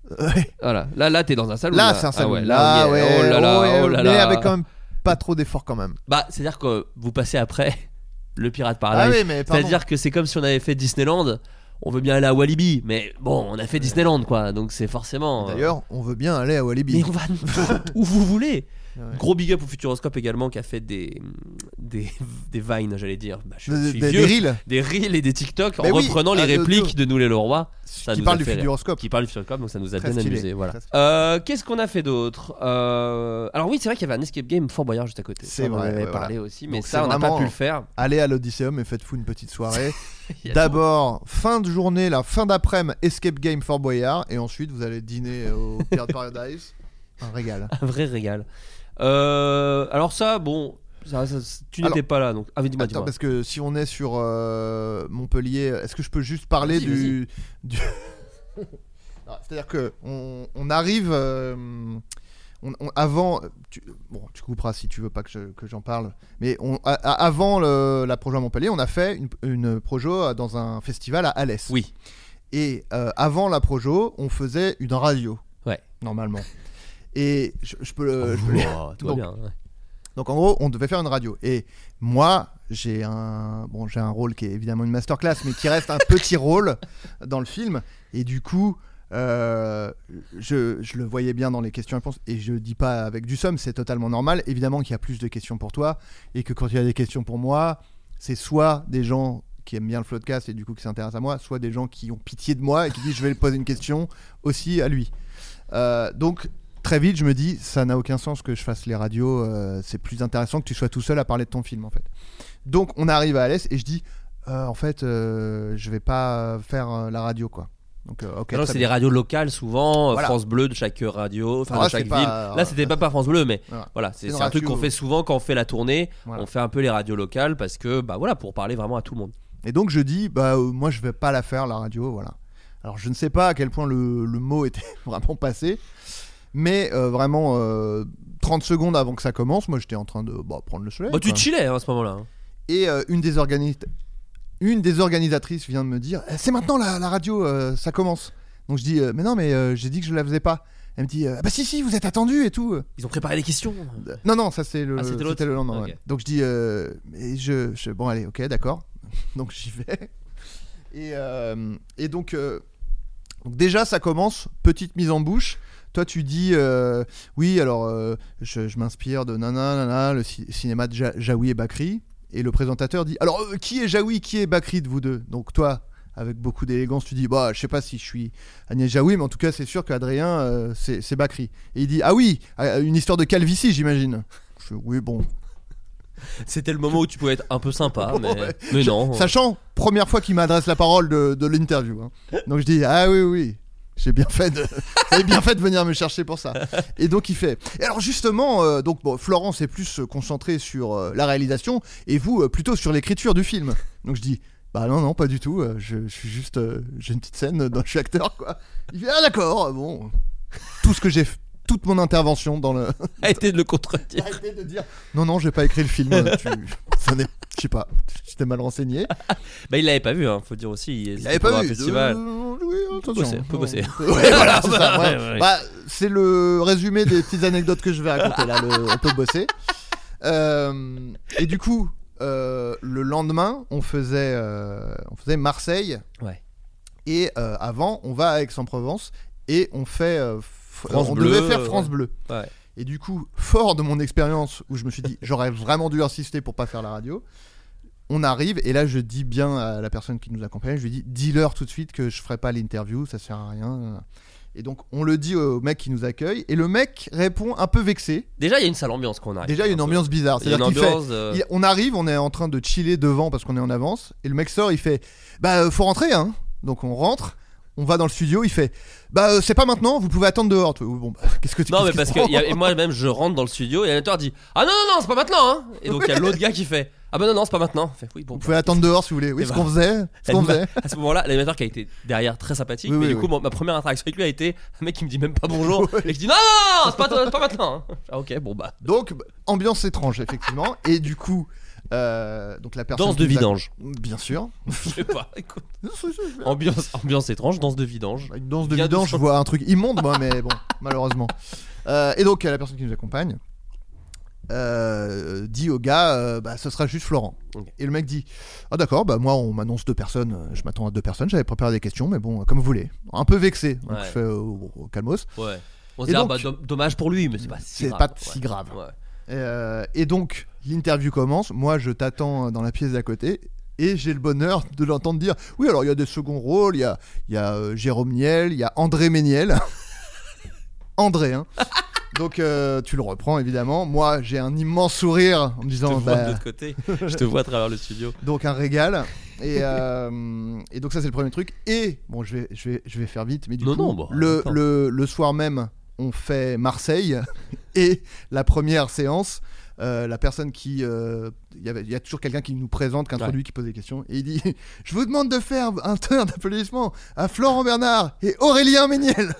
Ouais. Voilà. Là, là, t'es dans un salon. Là, c'est un salon. Ah ouais, là, là, ouais. Oh là là, ouais, oh là mais là. avec quand même pas trop d'efforts quand même. Bah, c'est-à-dire que vous passez après le Pirate Ah Paradise. oui, mais pardon. C'est-à-dire que c'est comme si on avait fait Disneyland. On veut bien aller à Walibi, mais bon, on a fait Disneyland, quoi. Donc c'est forcément. euh, D'ailleurs, on veut bien aller à Walibi. Mais on va où vous voulez. Ouais. Gros big up au Futuroscope également qui a fait des des, des vines, j'allais dire. Bah, je Des- suis des- vieux. des reels. Des reels et des TikTok Mais en oui, reprenant les ah, de- répliques de, Nous les Leroy. Ça Qui nous parle a du fait rire. Futuroscope. Qui parle du Futuroscope, donc ça nous a Très bien stylé, amusé. Voilà. très stylé. Euh, Qu'est-ce qu'on a fait d'autre euh... Alors oui, c'est vrai qu'il y avait un escape game Fort Boyard juste à côté. C'est Ça, on en vrai, avait ouais, parlé voilà. aussi, mais Donc, ça c'est on n'a pas vraiment- pu le faire. Allez à l'Odysseum et faites-vous une petite soirée. Il y a D'abord, fin de journée, la fin d'après-midi, escape game Fort Boyard. Et ensuite, vous allez dîner au Pirate Paradise. Un régal. un vrai régal. Euh, alors ça, bon, ça, ça, tu n'étais Alors- pas là, donc. Ah, mais dis-moi, Attends, dis-moi. parce que si on est sur euh, Montpellier, est-ce que je peux juste parler Vas-y, du. du... Non, c'est-à-dire que on, on arrive. euh, on- on- avant. Tu, bon, tu couperas si tu veux pas que, je- que j'en parle. Mais on, a- a- avant le- la Projo à Montpellier, on a fait une, une Projo dans un festival à Alès. Oui. Et euh, avant la Projo, on faisait une radio. Ouais. Normalement. Et je, je peux le. je peux le- Oh, tout va Donc, bien. ouais. donc en gros, on devait faire une radio. Et moi, j'ai un bon, j'ai un rôle qui est évidemment une masterclass, mais qui reste un petit rôle dans le film. Et du coup, euh, je, je le voyais bien dans les questions-réponses. Et je dis pas avec du somme, c'est totalement normal. Évidemment qu'il y a plus de questions pour toi, et que quand il y a des questions pour moi, c'est soit des gens qui aiment bien le Floodcast et du coup qui s'intéressent à moi, soit des gens qui ont pitié de moi et qui disent je vais lui poser une question aussi à lui. Euh, donc très vite, je me dis, ça n'a aucun sens que je fasse les radios. Euh, c'est plus intéressant que tu sois tout seul à parler de ton film, en fait. Donc, on arrive à Alès et je dis, euh, en fait, euh, je vais pas faire euh, la radio, quoi. Donc, euh, ok. Alors, très c'est bien. des radios locales souvent, euh, Voilà. France Bleu de chaque radio, enfin Ah, de chaque c'est pas- ville. euh, Là, c'était pas par France Bleu, mais Voilà. voilà, c'est C'est une c'est un truc radio- qu'on fait souvent quand on fait la tournée. Voilà. On fait un peu les radios locales parce que, bah voilà, pour parler vraiment à tout le monde. Et donc, je dis, bah, euh, moi, je vais pas la faire, la radio, voilà. Alors, je ne sais pas à quel point le, le mot était vraiment passé, mais euh, vraiment, euh, trente secondes avant que ça commence, moi, j'étais en train de bah, prendre le soleil. Bah, tu quoi. chillais hein, à ce moment-là. hein. Et euh, une, des organi- une des organisatrices vient de me dire eh, c'est maintenant la, la radio, euh, ça commence. Donc je dis euh, mais non, mais euh, j'ai dit que je la faisais pas. Elle me dit euh, bah si, si, vous êtes attendu et tout. Ils ont préparé des questions. Euh, Non, non, ça c'est le, Ah, c'était l'autre le lendemain. Ok. ouais. Donc je dis euh, mais je, je- bon, allez, ok, d'accord. Donc j'y vais. Et, euh, et donc, euh, donc, déjà, ça commence, petite mise en bouche. Toi, tu dis euh, oui, alors euh, je, je m'inspire de nana, nana, le ci- cinéma de Ja- Jaoui et Bakri. Et le présentateur dit alors euh, qui est Jaoui, qui est Bakri de vous deux? Donc toi, avec beaucoup d'élégance, tu dis bah je sais pas si je suis Agnès Jaoui, mais en tout cas c'est sûr qu'Adrien euh, c'est, c'est Bakri. Et il dit ah oui, euh, une histoire de calvitie, j'imagine. Je fais, oui bon. C'était le moment où tu pouvais être un peu sympa, mais, Ouais. mais Je- non. Sachant, première fois qu'il m'adresse la parole de, de l'interview. hein. Donc je dis ah oui oui, j'ai bien fait de, vous avez bien fait de venir me chercher pour ça. Et donc il fait. Et alors justement, euh, donc bon, Florence est plus euh, concentrée sur euh, la réalisation et vous euh, plutôt sur l'écriture du film. Donc je dis bah non non pas du tout. euh, je, je suis juste, euh, j'ai une petite scène dont je suis acteur quoi. Il fait ah d'accord bon. Tout ce que j'ai, f- toute mon intervention dans le. Arrêtez de le contredire. Arrêtez de dire non non j'ai pas écrit le film. Tu, ça n'est, je sais pas, tu t'es mal renseigné. Bah, il l'avait pas vu, hein, faut dire aussi. Il Il avait pas vu. Festival. Euh, oui, attention. bosser, faut bosser. Ouais, voilà, c'est ça. ouais. Ouais, ouais. Bah, c'est le résumé des petites anecdotes que je vais raconter là. Le, on peut bosser. Euh, et du coup, euh, le lendemain, on faisait, euh, on faisait Marseille. Ouais. Et euh, avant, on va à Aix-en-Provence et on fait. euh, f- France on Bleu, devait faire euh, France ouais. Bleu. Ouais. Et du coup, fort de mon expérience où je me suis dit j'aurais vraiment dû insister pour pas faire la radio, on arrive et là je dis bien à la personne qui nous accompagne, je lui dis dis-leur tout de suite que je ferai pas l'interview, ça sert à rien. Et donc on le dit au mec qui nous accueille et le mec répond un peu vexé. Déjà, il y a une sale ambiance qu'on arrive. Déjà il y a une ambiance bizarre. Il y a une C'est-à-dire qu'il fait- ambiance. euh, il- on arrive, on est en train de chiller devant parce qu'on est en avance et le mec sort, il fait bah euh, faut rentrer hein. Donc on rentre. On va dans le studio, il fait bah euh, c'est pas maintenant, vous pouvez attendre dehors. Bon, bah, qu'est-ce que tu Non, qu'est-ce mais qui parce se que prend y a- et moi-même, je rentre dans le studio et l'animateur dit ah non, non, non, c'est pas maintenant. Hein. Et donc, il y a l'autre gars qui fait ah bah non, non, c'est pas maintenant. Fait, oui, bon, Vous pouvez attendre dehors si vous voulez. Oui, Et ce bah, qu'on faisait, ce qu'on faisait. À ce moment-là, l'animateur qui a été derrière très sympathique, Oui, mais oui, du coup, oui. mon- ma première interaction avec lui a été un mec qui me dit même pas bonjour Ouais. et qui dit non, non, non, c'est pas, c'est pas maintenant. hein. Ah, ok, bon bah. Donc, bah, ambiance étrange, effectivement. Et du coup, Euh, donc la personne Danse qui de nous a- vidange. Bien sûr. Je sais pas, écoute. Ambiance, ambiance étrange, danse de vidange. Une danse de Bien vidange, je doucement. vois un truc immonde, moi, mais bon, malheureusement. Euh, et donc, la personne qui nous accompagne euh, dit au gars euh, bah, ce sera juste Florent. Ok. Et le mec dit ah, d'accord, bah, moi, on m'annonce deux personnes, euh, je m'attends à deux personnes, j'avais préparé des questions, mais bon, euh, comme vous voulez. Un peu vexé. Donc, Ouais. je fais euh, oh, oh, calmos. Ouais. On se Et dit, ah, donc- bah, dom- dommage pour lui, mais c'est pas si C'est grave. pas Ouais. si grave. Ouais. Euh, et donc, l'interview commence. Moi, je t'attends dans la pièce d'à côté. Et j'ai le bonheur de l'entendre dire oui, alors il y a des seconds rôles, il y a, il y a euh, Jérôme Niel, il y a André Méniel. André, hein. Donc euh, tu le reprends évidemment. Moi, j'ai un immense sourire en me Je te disant vois bah, de l'autre côté. Je te vois à travers le studio. donc un régal. Et, euh, et donc ça c'est le premier truc. Et bon, je vais, je vais, je vais faire vite, mais du Non, coup, non, bon, le, attends. le, le soir même, on fait Marseille et la première séance. Euh, la personne qui euh, il y avait- il y a toujours quelqu'un qui nous présente, qui introduit, qui pose des questions et il dit je vous demande de faire un turn d'applaudissements à Florent Bernard et Aurélien Méniel.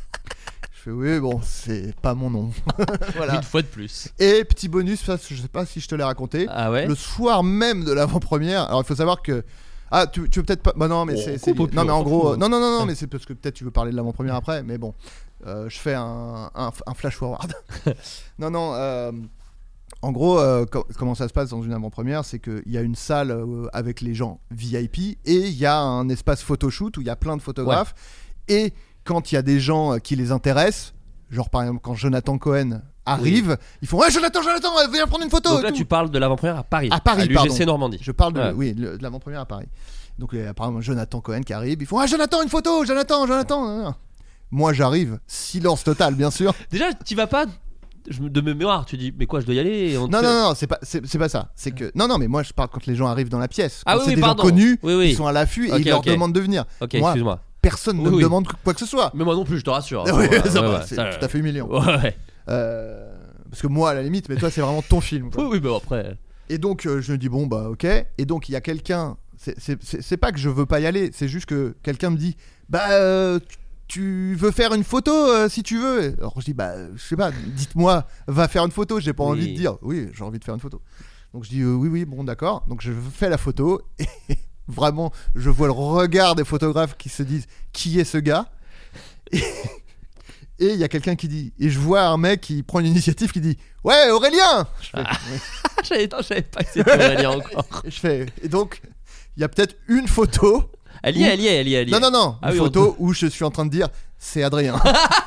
Je fais oui, bon, c'est pas mon nom. Voilà. Une fois de plus. Et petit bonus, ça, je sais pas si je te l'ai raconté, Ah ouais. le soir même de l'avant-première. Alors il faut savoir que ah tu, tu veux peut-être pas bah non mais Oh, c'est, c'est... coupe au non mais en pur, gros on s'en euh, fout. non non non non Ouais. mais c'est parce que peut-être tu veux parler de l'avant-première après, mais bon euh, je fais un, un, un flash forward. non non euh, en gros euh, co- comment ça se passe dans une avant-première, c'est qu'il y a une salle euh, avec les gens V I P et il y a un espace photoshoot où il y a plein de photographes et quand il y a des gens euh, qui les intéressent, genre par exemple quand Jonathan Cohen arrive, ils font ouais Jonathan Jonathan viens prendre une photo. Donc et là, tout. tu parles de l'avant-première à Paris. À Paris, à l'U G C pardon. Normandie. Je parle de, Ouais. oui, le- de l'avant-première à Paris. Donc, il y a apparemment Jonathan Cohen qui arrive. Ils font ah, Jonathan, une photo, Jonathan, Jonathan. nan, nan. Moi, j'arrive, silence total, bien sûr. Déjà, tu vas pas je me- de mémoire. Tu dis, mais quoi, je dois y aller et on te Non, fait- non, non, c'est pas, c'est, c'est pas ça. C'est que, non, non, mais moi, je parle quand les gens arrivent dans la pièce. Ah Quand oui, c'est oui, des pardon. gens connus, Oui, oui. ils sont à l'affût et Ok, ils leur ok. demandent de venir. Ok, Moi, excuse-moi. personne ne Oui, me oui. demande quoi que ce soit. Mais moi non plus, je te rassure. Oui, Ouais, ça ouais, va, ouais, c'est ça- tout à fait humiliant. Ouais, ouais. Euh, parce que moi, à la limite, mais toi, c'est vraiment ton film. quoi. Oui, oui, mais après. Et donc euh, je me dis bon bah ok. Et donc il y a quelqu'un. C'est, c'est, c'est, c'est pas que je veux pas y aller. C'est juste que quelqu'un me dit bah euh, tu- tu veux faire une photo euh, si tu veux. Alors je dis bah je sais pas. Dites-moi va faire une photo. J'ai pas Oui. envie de dire oui j'ai envie de faire une photo. Donc je dis euh, oui oui bon d'accord. Donc je fais la photo et vraiment je vois le regard des photographes qui se disent qui est ce gars. Et et il y a quelqu'un qui dit et je vois un mec qui prend une initiative qui dit ouais Aurélien. Je fais, oui. J'avais, non, je savais pas que c'était Aurélien encore. Et je fais et donc il y a peut-être une photo. Elle y est, elle y est, elle y est. elle y est. Non non non, Ah une oui, on photo où je suis en train de dire c'est Adrien.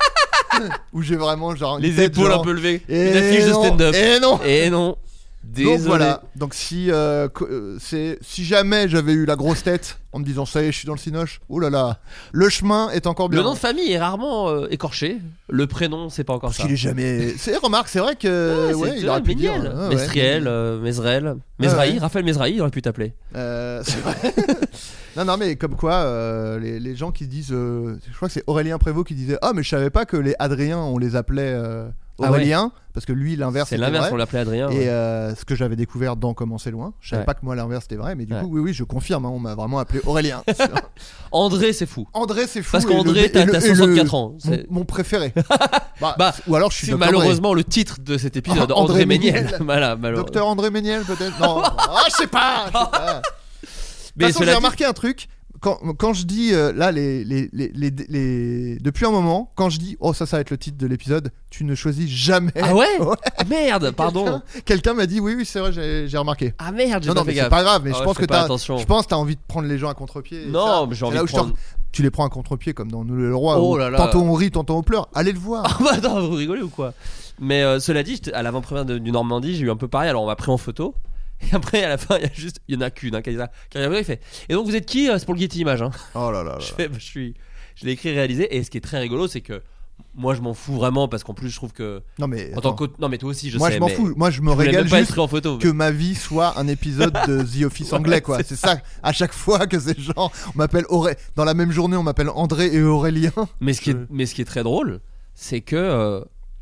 Où j'ai vraiment genre une Les tête, épaules genre, un peu levées. et Une affiche de non, stand-up. Et non. Et non. Désolé. Donc voilà. Donc si euh, co- euh, c'est si jamais j'avais eu la grosse tête en me disant ça y est je suis dans le cinoche. Oh là là, le chemin est encore bien. Le nom de famille est rarement euh, écorché. Le prénom, c'est pas encore Parce ça. qu'il est jamais. C'est remarque, c'est vrai que Ouais, ouais, c'est il aurait pu dire. Méniel. Ah, ouais. Mestriel, euh, Mesrel, Mesrahi, ouais. Raphaël Mesrahi, il aurait pu t'appeler. Euh, c'est vrai. non, non, mais comme quoi, euh, les, les gens qui se disent. euh, je crois que c'est Aurélien Prévost qui disait ah, mais je savais pas que les Adriens, on les appelait euh, Ah ouais. Aurélien. Parce que lui, l'inverse, C'est c'était l'inverse, vrai. on l'appelait Adrien. Et ouais. euh, ce que j'avais découvert dans Comment c'est loin, je savais Ouais. pas que moi, l'inverse, c'était vrai. Mais du Ouais. coup, oui, oui, je confirme, hein, on m'a vraiment appelé Aurélien. André, c'est fou. André, c'est fou. Parce et le- qu'André, et t'as le- t'as et le- soixante-quatre ans. Mon, C'est- mon préféré. bah, Bah, ou alors je suis C'est Docteur malheureusement le titre de cet épisode. André André Méniel. Méniel. Voilà, André. malheureusement. Docteur André Méniel, peut-être. Non, ah, je sais pas. je sais pas. De Mais toute façon, cela j'ai dit- remarqué un truc. Quand, quand je dis euh, là les, les, les, les, les- depuis un moment quand je dis oh ça ça va être le titre de l'épisode, tu ne choisis jamais. Ah ouais, Ouais. Ah merde, pardon. Quelqu'un, quelqu'un m'a dit oui oui c'est vrai j'ai, j'ai remarqué. Ah merde, j'ai Non pas non fait mais c'est gaffe. pas grave mais Ah je ouais, pense fais que pas t'as attention. je pense que t'as envie de prendre les gens à contre-pied. et Non, ça, mais j'ai c'est envie là de où je te- prendre- tu les prends à contre-pied comme dans Nous le roi. Oh où là là. Tantôt on rit tantôt on pleure. Allez le voir. Ah bah attends, vous rigolez ou quoi? Mais euh, cela dit, j'étais- à l'avant-première de- du Normandie, j'ai eu un peu pareil. Alors on m'a pris en photo. Et après, à la fin, il y a juste, il y en a qu'une hein, qui a dit ça. Qui a il fait. Et donc vous êtes qui? Euh, C'est pour le Getty Images. Hein. Oh là là. là. Je fais, bah, je suis, je l'ai écrit, réalisé. Et ce qui est très rigolo, c'est que moi, je m'en fous vraiment parce qu'en plus, je trouve que Non mais en tant attends. que, non mais toi aussi, je moi sais. je m'en mais fous. Moi je me je voulais régale même pas être juste pris en photo. que ma vie soit un épisode de The Office anglais quoi. C'est ça. À chaque fois que ces gens, on m'appelle Auré... dans la même journée, on m'appelle André et Aurélien. Mais ce qui est, Je- mais ce qui est très drôle, c'est que euh,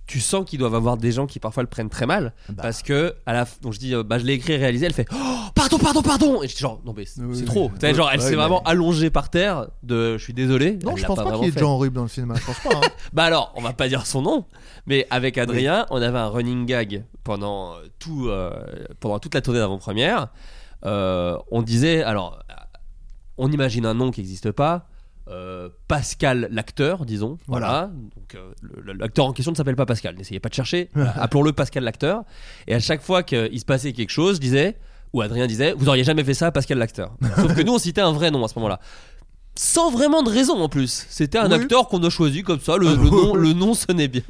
tu sens qu'ils doivent avoir des gens qui parfois le prennent très mal Bah. parce que à la f- donc je dis euh, bah je l'ai écrit et réalisé, elle fait oh, pardon pardon pardon et je dis genre non mais c'est, Oui, c'est oui, trop oui. tu sais, genre elle Ouais, s'est mais- vraiment allongée par terre de je suis désolé. Non, Elle je l'a pense pas, vraiment qu'il y ait de fait. gens horribles dans le cinéma. Je pense pas. Hein. Bah alors, on va pas dire son nom, mais avec Adrien, on avait un running gag pendant euh, tout, euh, pendant toute la tournée d'avant-première. Euh, on disait, alors, euh, on imagine un nom qui n'existe pas. euh, Pascal l'acteur, disons. Voilà. Voilà. Donc euh, le- l'acteur en question ne s'appelle pas Pascal. N'essayez pas de chercher. Appelons-le Pascal l'acteur. Et à chaque fois qu'il se passait quelque chose, je disais, ou Adrien disait, vous auriez jamais fait ça, Pascal l'acteur. Sauf que nous, on citait un vrai nom à ce moment-là. Sans vraiment de raison en plus. C'était un Oui. acteur qu'on a choisi comme ça. Le, le nom, le nom sonnait bien.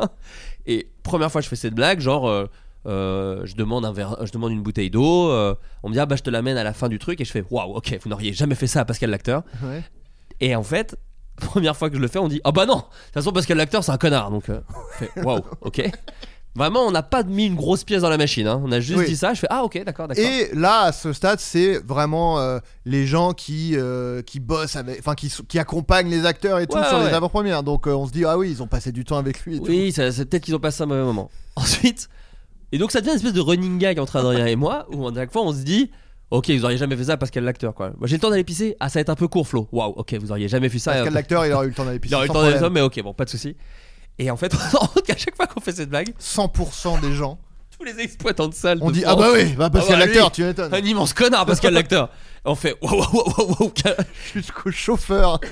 Et première fois que je fais cette blague, genre, euh, euh, je demande un verre, je demande une bouteille d'eau. euh, on me dit ah bah je te l'amène à la fin du truc et je fais waouh ok vous n'auriez jamais fait ça à Pascal l'acteur. Ouais. Et en fait, première fois que je le fais, on dit ah bah non. De toute façon Pascal l'acteur c'est un connard donc. Euh, je fais waouh ok. Vraiment, on n'a pas mis une grosse pièce dans la machine. Hein. On a juste Oui. dit ça. Je fais ah ok d'accord d'accord. Et là, à ce stade, c'est vraiment euh, les gens qui euh, qui bossent avec, enfin qui qui accompagnent les acteurs et tout Ouais, sur ouais. les avant-premières. Donc euh, on se dit ah oui, ils ont passé du temps avec lui. Et Oui, ça, c'est peut-être qu'ils ont passé un mauvais moment. Ensuite, et donc ça devient une espèce de running gag entre Adrien et moi, où à chaque fois on se dit, ok, vous auriez jamais fait ça parce Pascal l'acteur quoi. Moi j'ai le temps d'aller pisser. Ah, ça va être un peu court, Flo. Waouh, ok, vous auriez jamais fait ça. Pascal l'acteur, il aurait eu le temps d'aller Il pisser. aurait eu le sans temps d'aller problème. mais ok, bon, pas de souci. Et en fait, on se rend compte qu'à chaque fois qu'on fait cette blague, cent pour cent des gens, tous les exploitants de salles, on de dit France, ah bah oui, bah Pascal Ah bah, l'acteur, lui, tu m'étonnes. un immense connard, Pascal l'acteur. On fait waouh, waouh, waouh, waouh, waouh. Jusqu'au chauffeur,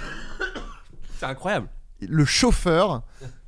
C'est incroyable. le chauffeur.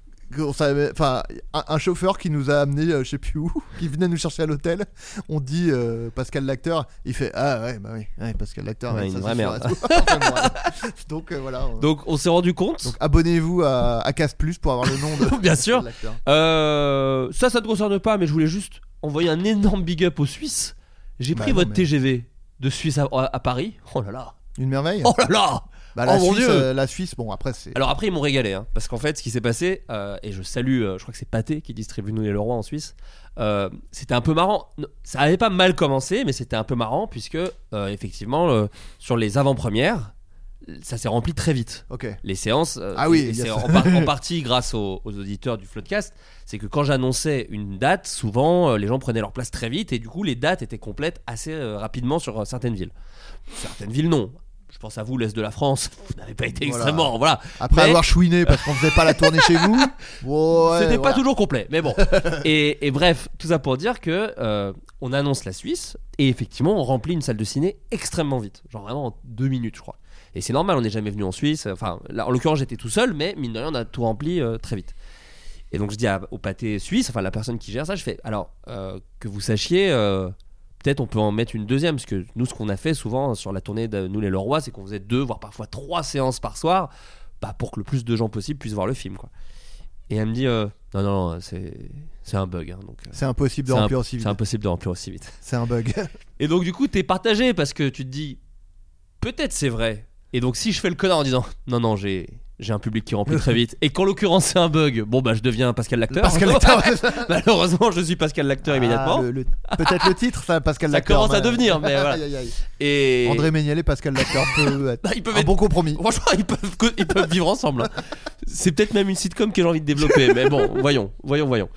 On savait, enfin, un, un chauffeur qui nous a amené, euh, je sais plus où, qui venait nous chercher à l'hôtel. On dit euh, Pascal l'acteur, il fait ah ouais bah oui, ouais, Pascal l'acteur, Ouais, ouais, une ça, vraie c'est merde. sûr, enfin, voilà. Donc euh, voilà. on- Donc on s'est rendu compte. Donc abonnez-vous à, à Cast Plus pour avoir le nom de Bien sûr. l'acteur. Euh, ça, ça te concerne pas, mais je voulais juste envoyer un énorme big up aux Suisses. J'ai Bah pris non, votre mais- T G V de Suisse à, à Paris. Oh là là. Une merveille. Oh là là. Bah, la, oh mon Suisse, Dieu. euh, la Suisse, bon après c'est. Alors après ils m'ont régalé hein, parce qu'en fait ce qui s'est passé euh, et je salue euh, je crois que c'est Pathé qui distribue Nous les Leroy en Suisse. euh, c'était un peu marrant. Non, ça avait pas mal commencé mais c'était un peu marrant puisque euh, effectivement euh, sur les avant-premières ça s'est rempli très vite. Ok. Les séances euh, Ah oui, et- et yes. c'est en, par- en partie grâce aux, aux auditeurs du Floodcast, c'est que quand j'annonçais une date souvent euh, les gens prenaient leur place très vite et du coup les dates étaient complètes assez euh, rapidement sur euh, certaines villes. Certaines villes non. Je pense à vous, l'Est de la France, vous n'avez pas été Voilà. extrêmement. Voilà. Après Mais- avoir chouiné parce qu'on faisait pas la tournée chez vous. Ouais, C'était pas voilà. toujours complet, mais bon. et, et bref, tout ça pour dire que euh, on annonce la Suisse et effectivement on remplit une salle de ciné extrêmement vite, genre vraiment en deux minutes, je crois. Et c'est normal, on n'est jamais venu en Suisse. Enfin, là, en l'occurrence, j'étais tout seul, mais mine de rien, on a tout rempli euh, très vite. Et donc je dis à- au pâté suisse, enfin la personne qui gère ça, je fais alors euh, que vous sachiez. euh, Peut-être on peut en mettre une deuxième, parce que nous, ce qu'on a fait souvent sur la tournée de Nous les Leroy, c'est qu'on faisait deux, voire parfois trois séances par soir, bah, pour que le plus de gens possible puissent voir le film, quoi. Et elle me dit euh, non, non, c'est, c'est un bug. Hein, donc, euh, C'est impossible de c'est remplir un- aussi vite. C'est impossible de remplir aussi vite. C'est un bug. Et donc, du coup, t'es partagé parce que tu te dis peut-être c'est vrai. Et donc, si je fais le connard en disant non, non, j'ai. J'ai un public qui remplit très vite et qu'en l'occurrence c'est un bug, bon bah je deviens Pascal l'acteur. Pascal l'acteur. Malheureusement je suis Pascal l'acteur immédiatement. Ah, le- le- Peut-être le titre, ça, Pascal Ça l'acteur. commence à devenir, mais voilà. Aïe, aïe, aïe. Et André Méniel et Pascal l'acteur peut être Bah, ils peuvent un être- bon compromis. Franchement, ils peuvent, co- ils peuvent vivre ensemble. hein. C'est peut-être même une sitcom que j'ai envie de développer, mais bon, voyons, voyons, voyons.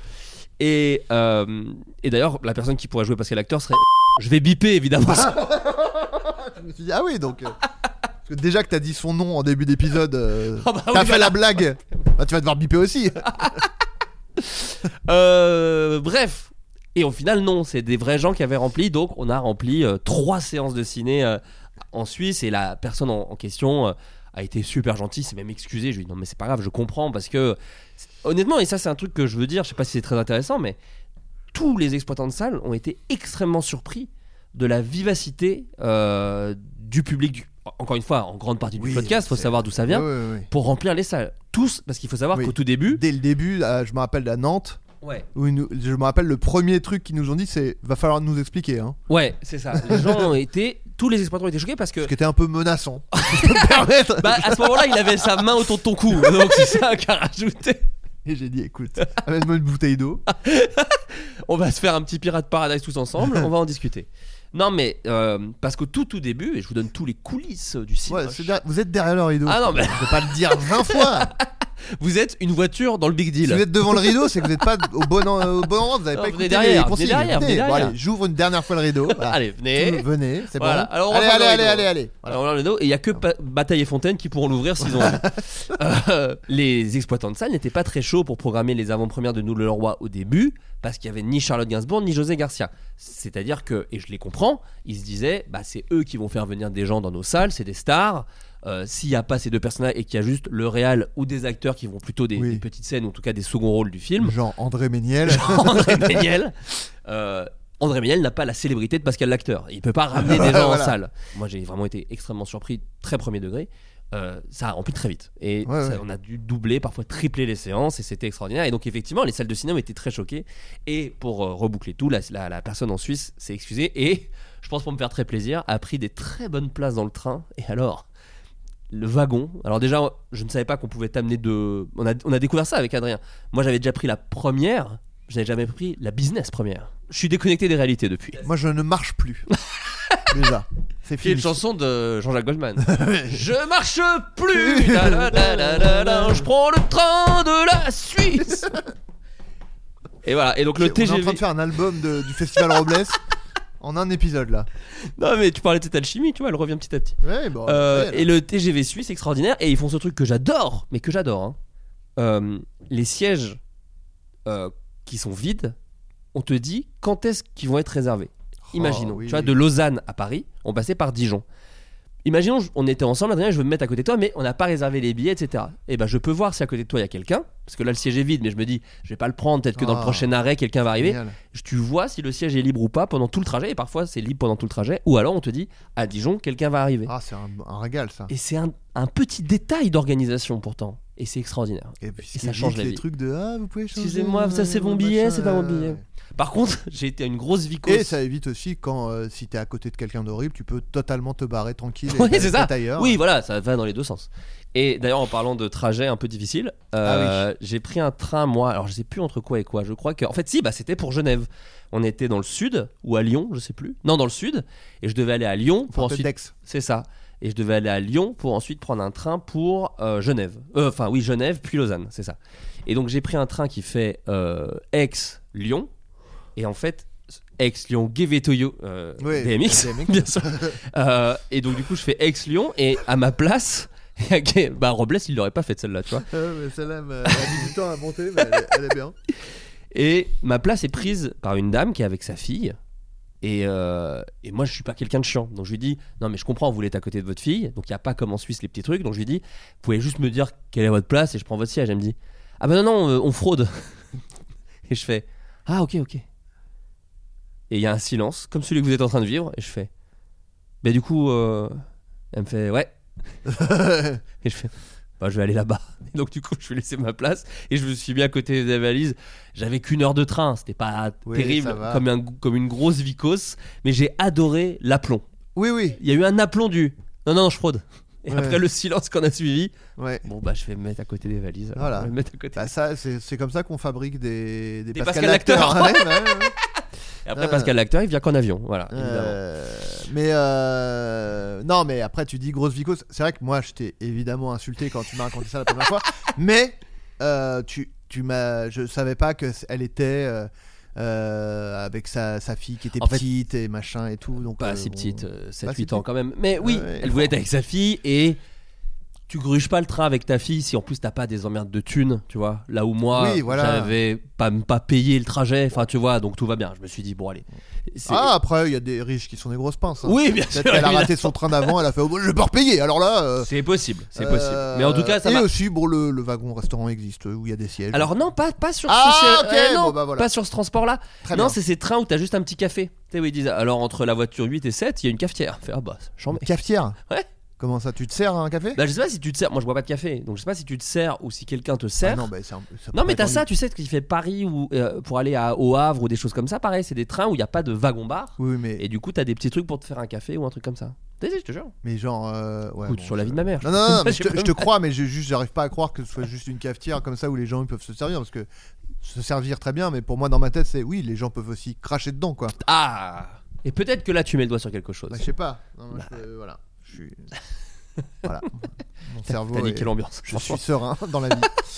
Et, euh, et d'ailleurs, la personne qui pourrait jouer Pascal l'acteur serait. Je vais biper évidemment. Je me suis dit, ah oui, donc. euh, Parce que déjà que t'as dit son nom en début d'épisode, euh, Ah bah t'as oui, fait voilà. la blague. Bah, tu vas devoir biper aussi. Euh, bref. Et au final, non, c'est des vrais gens qui avaient rempli. Donc, on a rempli euh, trois séances de ciné euh, en Suisse. Et la personne en, en question euh, a été super gentille, s'est même excusée. Je lui ai dit non, mais c'est pas grave, je comprends. Parce que, honnêtement, et ça, c'est un truc que je veux dire, je sais pas si c'est très intéressant, mais tous les exploitants de salles ont été extrêmement surpris de la vivacité euh, du public. Du... Encore une fois, en grande partie du Oui, podcast, faut c'est- savoir d'où ça vient. Ouais, ouais, ouais. Pour remplir les salles. Tous, parce qu'il faut savoir Oui. qu'au tout début. Dès le début, euh, je me rappelle à Nantes, Ouais. où ils nous- je me rappelle le premier truc qu'ils nous ont dit, c'est va falloir nous expliquer. Hein. Ouais, c'est ça. Les gens ont été. Tous les exploitants ont été choqués parce que. Ce qui était un peu menaçant. Si je peux me permettre. Bah, à ce moment-là, il avait sa main autour de ton cou. Donc, c'est ça qu'a rajouté. Et j'ai dit, écoute, amène-moi une bouteille d'eau. On va se faire un petit Pirate Paradise tous ensemble. On va en discuter. Non, mais. euh, parce qu'au tout, tout début, et je vous donne tous les coulisses du cinéma. Ouais, c'est der- vous êtes derrière le rideau. Ah non, mais- Je vais pas le dire vingt fois. Vous êtes une voiture dans le big deal. Si vous êtes devant le rideau, c'est que vous n'êtes pas au bon, en- au bon endroit. Vous n'avez Non, pas venez écouté derrière, les consignes. venez derrière, venez Bon, derrière. allez, j'ouvre une dernière fois le rideau. Voilà. Allez, venez. Tout- venez, c'est Voilà. bon. Alors, on allez, referme allez, le allez, rideau. allez, allez. Voilà. Alors là, le rideau, et il y a que pa- Bataille et Fontaine qui pourront l'ouvrir s'ils ont envie. Euh, les exploitants de salle n'étaient pas très chauds pour programmer les avant-premières de Nous le Roi au début, parce qu'il y avait ni Charlotte Gainsbourg ni José Garcia. C'est-à-dire que, et je les comprends, ils se disaient, bah c'est eux qui vont faire venir des gens dans nos salles, c'est des stars. Euh, s'il n'y a pas ces deux personnages et qu'il y a juste le réal ou des acteurs qui vont plutôt des, Oui. des petites scènes ou en tout cas des seconds rôles du film, Genre André Méniel. André Méniel, euh, André Méniel n'a pas la célébrité de Pascal l'acteur. Il peut pas ramener des gens Voilà. en salle. Moi, j'ai vraiment été extrêmement surpris, très premier degré. Euh, ça a rempli très vite et Ouais, ça- ouais. on a dû doubler, parfois tripler les séances et c'était extraordinaire. Et donc effectivement, les salles de cinéma étaient très choquées. Et pour euh, reboucler tout, la, la, la personne en Suisse s'est excusée et, je pense pour me faire très plaisir, a pris des très bonnes places dans le train. Et alors, le wagon. Alors déjà, je ne savais pas qu'on pouvait t'amener de. On a, on a découvert ça avec Adrien. Moi, j'avais déjà pris la première. Je n'avais jamais pris la business première. Je suis déconnecté des réalités depuis. Moi, je ne marche plus. Déjà, c'est Qui est fini. une chanson de Jean-Jacques Goldman. Je marche plus. La, la, la, la, la, la, je prends le train de la Suisse. Et voilà. Et donc le On est T G V. en train de faire un album de- du Festival Robles en un épisode là. Non mais tu parlais de cette alchimie, tu vois, elle revient petit à petit. Ouais, bon. Euh, ça y est, là. et le T G V suisse extraordinaire, et ils font ce truc que j'adore, mais que j'adore. Hein. Euh, les sièges euh, qui sont vides, on te dit quand est-ce qu'ils vont être réservés. Imaginons, Oh, oui. tu vois, de Lausanne à Paris, on passait par Dijon. Imaginons, on était ensemble, Adrien, je veux me mettre à côté de toi, mais on n'a pas réservé les billets, et cetera. Et ben, je peux voir si à côté de toi il y a quelqu'un, parce que là le siège est vide, mais je me dis, je vais pas le prendre, peut-être que dans le Ah. prochain arrêt quelqu'un va arriver. Génial. Tu vois si le siège est libre ou pas pendant tout le trajet, et parfois c'est libre pendant tout le trajet, ou alors on te dit, à Dijon, quelqu'un va arriver. Ah, c'est un, un régal ça. Et c'est un, un petit détail d'organisation pourtant, et c'est extraordinaire. Et, puis, et ce ça qui change évite la les vie. trucs de ah, vous pouvez changer. Excusez-moi, ça, c'est mon euh, billet, machin, c'est pas mon euh, billet. ouais. Par contre, j'ai été à une grosse vicose. Et ça évite aussi quand euh, si t'es à côté de quelqu'un d'horrible, tu peux totalement te barrer tranquille. et Ouais, aller c'est ça. peut-être ailleurs. Oui, voilà, ça va dans les deux sens. Et d'ailleurs, en parlant de trajet un peu difficile, euh, j'ai pris un train, moi, alors je sais plus entre quoi et quoi. Je crois que, en fait, si, bah, c'était pour Genève. On était dans le sud ou à Lyon, je sais plus. Non, dans le sud. Et je devais aller à Lyon pour Porte ensuite. d'Aix. C'est ça. Et je devais aller à Lyon pour ensuite prendre un train pour euh, Genève. Euh, Enfin, oui, Genève, puis Lausanne, c'est ça. Et donc, j'ai pris un train qui fait euh, Aix-Lyon. Et en fait, Aix-Lyon, Give It To You, euh, Oui, D M X, D M X. bien sûr. Euh, et donc, du coup, je fais Aix-Lyon. Et à ma place, bah, Robles, il l'aurait pas fait celle-là, tu vois. Ah, mais celle-là, elle a mis du temps à monter, mais elle, est- elle est bien. Et ma place est prise par une dame qui est avec sa fille. Et, euh, et moi, je suis pas quelqu'un de chiant. Donc je lui dis, non mais je comprends, vous voulez être à côté de votre fille. Donc il n'y a pas comme en Suisse les petits trucs. Donc je lui dis, vous pouvez juste me dire quelle est votre place et je prends votre siège. Elle me dit, ah ben non, non, euh, on fraude. Et je fais, ah ok, ok. Et il y a un silence, comme celui que vous êtes en train de vivre. Et je fais, bah du coup, euh... elle me fait, ouais. Et je fais, bah je vais aller là-bas. Et donc du coup, je vais laisser ma place et je me suis mis à côté des valises. J'avais qu'une heure de train, c'était pas Oui, terrible ça va. comme, un, comme une grosse vicose, mais j'ai adoré l'aplomb. Oui, oui. Il y a eu un aplomb du non, non, je fraude. Et Ouais. après le silence qu'on a suivi, Ouais. bon bah je vais me mettre à côté des valises. alors. Voilà. Je vais me mettre à côté. Bah ça, c'est c'est comme ça qu'on fabrique des, des, Des Pascal Pascal Lacteurs. Lacteurs. Ouais, ouais, ouais. Et après euh, Pascal l'acteur, il vient qu'en avion, voilà. évidemment. Euh, mais euh, non, mais après tu dis grosse vicose. C'est vrai que moi, je t'ai évidemment insulté quand tu m'as raconté ça la première fois. Mais euh, tu, tu m'as, je savais pas que elle était euh, euh, avec sa, sa fille qui était En fait, petite et machin et tout. Donc Pas euh, si on- petite, euh, sept pas si huit ans petite. quand même. Mais oui, Ouais, ouais, elle voulait être avec sa fille et tu gruges pas le train avec ta fille si en plus t'as pas des emmerdes de thunes, tu vois. Là où moi, Oui, voilà. j'avais pas, pas payé le trajet, enfin tu vois, donc tout va bien. Je me suis dit, bon allez. C'est- Ah, après, il y a des riches qui sont des grosses pinces. hein. oui, bien sûr. Peut-être qu'elle a raté évidemment. son train d'avant, elle a fait oh, je vais pas repayer. Alors là. euh, C'est possible, c'est euh, possible. Mais en tout cas, ça Et m'a. aussi, bon, le, le wagon-restaurant existe où il y a des sièges. Alors non, pas, pas sur Ah, ce, ok, euh, non, bon, bah, voilà. pas sur ce transport-là. Très non, bien. c'est ces trains où t'as juste un petit café. Tu sais où ils disent alors entre la voiture huit et sept, il y a une cafetière. Fait, ah bah, j'en mets. Cafetière. Ouais. Comment ça, tu te sers un café? Bah je sais pas si tu te sers. Moi je bois pas de café, donc je sais pas si tu te sers ou si quelqu'un te sert. Ah non, bah, c'est un- ça Non peut mais être t'as en- ça, tu sais, ce qui fait Paris ou euh, pour aller à, au Havre ou des choses comme ça, pareil, c'est des trains où il n'y a pas de wagon-bar. Oui, mais, Et du coup, t'as des petits trucs pour te faire un café ou un truc comme ça. T'as dit, je te jure. mais genre. euh, ouais, Écoute, bon, sur la je- vie de ma mère. Non, non, non, mais je, J'ai te, pas je te mal. crois, mais je, juste, j'arrive pas à croire que ce soit juste une cafetière comme ça où les gens ils peuvent se servir. Parce que se servir très bien, mais pour moi, dans ma tête, c'est oui, les gens peuvent aussi cracher dedans, quoi. Ah. Et peut-être que là, tu mets le doigt sur quelque chose. Bah, je sais pas. Non, moi, Bah. je- voilà. Je suis. Voilà. Mon cerveau. T'as est- niqué l'ambiance. Je suis serein dans la vie.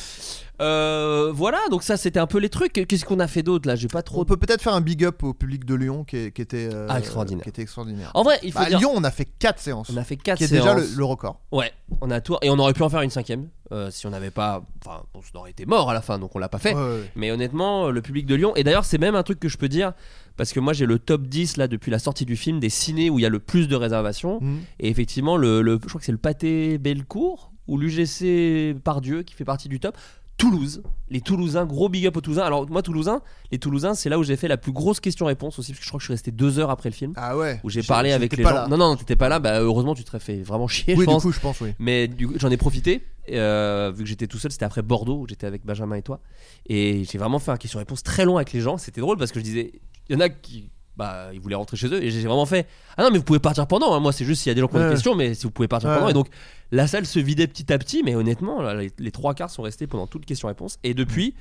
Euh, voilà, donc ça c'était un peu les trucs. Qu'est-ce qu'on a fait d'autre là? J'ai pas trop. On peut peut-être faire un big up au public de Lyon qui, est- qui était euh, Ah, extraordinaire. Qui était extraordinaire. En vrai, il faut Bah, dire. Lyon, on a fait quatre séances. On a fait quatre qui est séances. déjà le, le record. Ouais, on a tout. Et on aurait pu en faire une cinquième euh, si on n'avait pas. Enfin, on aurait été mort à la fin, donc on l'a pas fait. Ouais, ouais, ouais. Mais honnêtement, le public de Lyon. Et d'ailleurs, c'est même un truc que je peux dire. Parce que moi, j'ai le top dix là depuis la sortie du film des cinés où il y a le plus de réservations. Mhm. Et effectivement, le, le- je crois que c'est le Pâté Bellecour ou l'U G C Pardieu qui fait partie du top. Toulouse, les Toulousains, gros big up aux Toulousains. Alors moi Toulousain, les Toulousains, c'est là où j'ai fait la plus grosse question-réponse aussi, parce que je crois que je suis resté deux heures après le film, Ah ouais. où j'ai J'ai- parlé avec j'étais les pas gens. là. Non non, t'étais pas là. Bah heureusement, tu te serais fait vraiment chier, Oui, je pense. du coup, je pense, oui. Mais du coup, j'en ai profité, euh, vu que j'étais tout seul, c'était après Bordeaux, où j'étais avec Benjamin et toi, et j'ai vraiment fait un question-réponse très long avec les gens. C'était drôle parce que je disais, il y en a qui, bah, ils voulaient rentrer chez eux, et j'ai vraiment fait, ah non mais vous pouvez partir pendant. Hein. Moi, c'est juste s'il y a des gens qui ont Ouais. des questions, mais si vous pouvez partir Ouais. pendant. Et donc, la salle se vidait petit à petit, mais honnêtement, là, les, les trois quarts sont restés pendant toute question-réponse. Et depuis,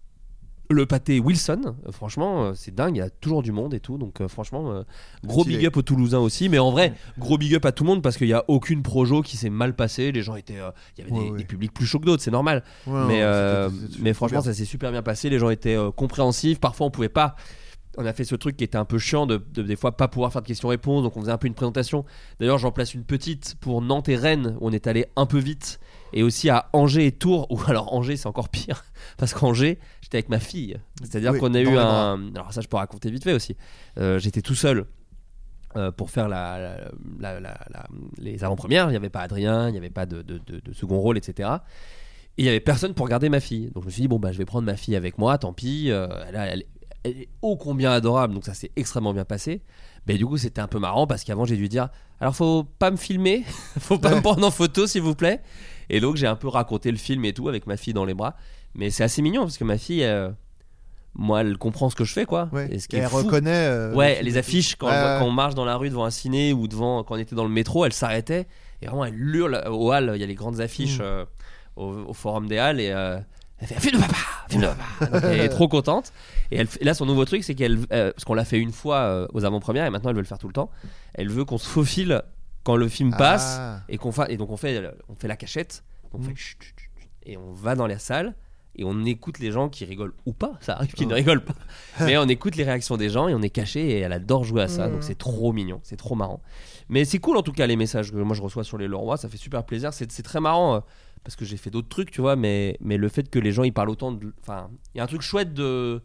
le pâté Wilson, euh, franchement, euh, c'est dingue, il y a toujours du monde et tout. Donc, euh, franchement, euh, gros Stylé. big up aux Toulousains aussi. Mais en vrai, gros big up à tout le monde parce qu'il n'y a aucune projo qui s'est mal passée. Les gens étaient. euh, Il y avait Ouais, des, ouais. des publics plus chauds que d'autres, c'est normal. Ouais, mais ouais, euh, c'était- c'était- mais c'était franchement, bien. ça s'est super bien passé. Les gens étaient euh, compréhensifs. Parfois, on pouvait pas. On a fait ce truc qui était un peu chiant de, de des fois pas pouvoir faire de questions-réponses, donc on faisait un peu une présentation. D'ailleurs, j'en place une petite pour Nantes et Rennes où on est allé un peu vite, et aussi à Angers et Tours où alors Angers c'est encore pire parce qu'Angers j'étais avec ma fille, c'est-à-dire Oui, qu'on a dans eu les un. Alors ça je peux raconter vite fait aussi. Euh, j'étais tout seul. euh, pour faire la, la- la- la- la- les avant-premières, il n'y avait pas Adrien, il n'y avait pas de, de- de- de second rôle, et cetera. Et il n'y avait personne pour garder ma fille. Donc je me suis dit, bon, bah, je vais prendre ma fille avec moi, tant pis. euh, elle, a- elle- elle est ô combien adorable, donc ça s'est extrêmement bien passé. Mais du coup, c'était un peu marrant parce qu'avant, j'ai dû dire, alors faut pas me filmer, faut pas Ouais. me prendre en photo, s'il vous plaît. Et donc, j'ai un peu raconté le film et tout avec ma fille dans les bras. Mais c'est assez mignon parce que ma fille, euh, moi, elle comprend ce que je fais, quoi. Ouais. Et ce qui Et est elle fou, reconnaît. euh, ouais, le film les et tout. affiches, quand, Ouais, on, voit- ouais. quand on marche dans la rue devant un ciné ou devant, quand on était dans le métro, elle s'arrêtait et vraiment elle hurle au hall. Il y a les grandes affiches Mm. euh, au, au forum des halles et euh, elle fait film de papa, film de papa. Donc, elle est trop contente. Et, elle, et là, son nouveau truc, c'est qu'elle, euh, parce qu'on l'a fait une fois euh, aux avant-premières et maintenant elle veut le faire tout le temps. Elle veut qu'on se faufile quand le film passe Ah. et qu'on fa... et donc on fait, on fait la cachette. On Mm. fait chut, chut, chut, et on va dans la salle. Et on écoute les gens qui rigolent ou pas, ça arrive qu'ils Oh. ne rigolent pas. Mais on écoute les réactions des gens et on est caché et elle adore jouer à ça. Mmh. Donc c'est trop mignon, c'est trop marrant. Mais c'est cool en tout cas les messages que moi je reçois sur les Leroy, ça fait super plaisir. C'est, c'est très marrant euh, parce que j'ai fait d'autres trucs, tu vois, mais, mais le fait que les gens ils parlent autant de. Enfin, il y a un truc chouette de.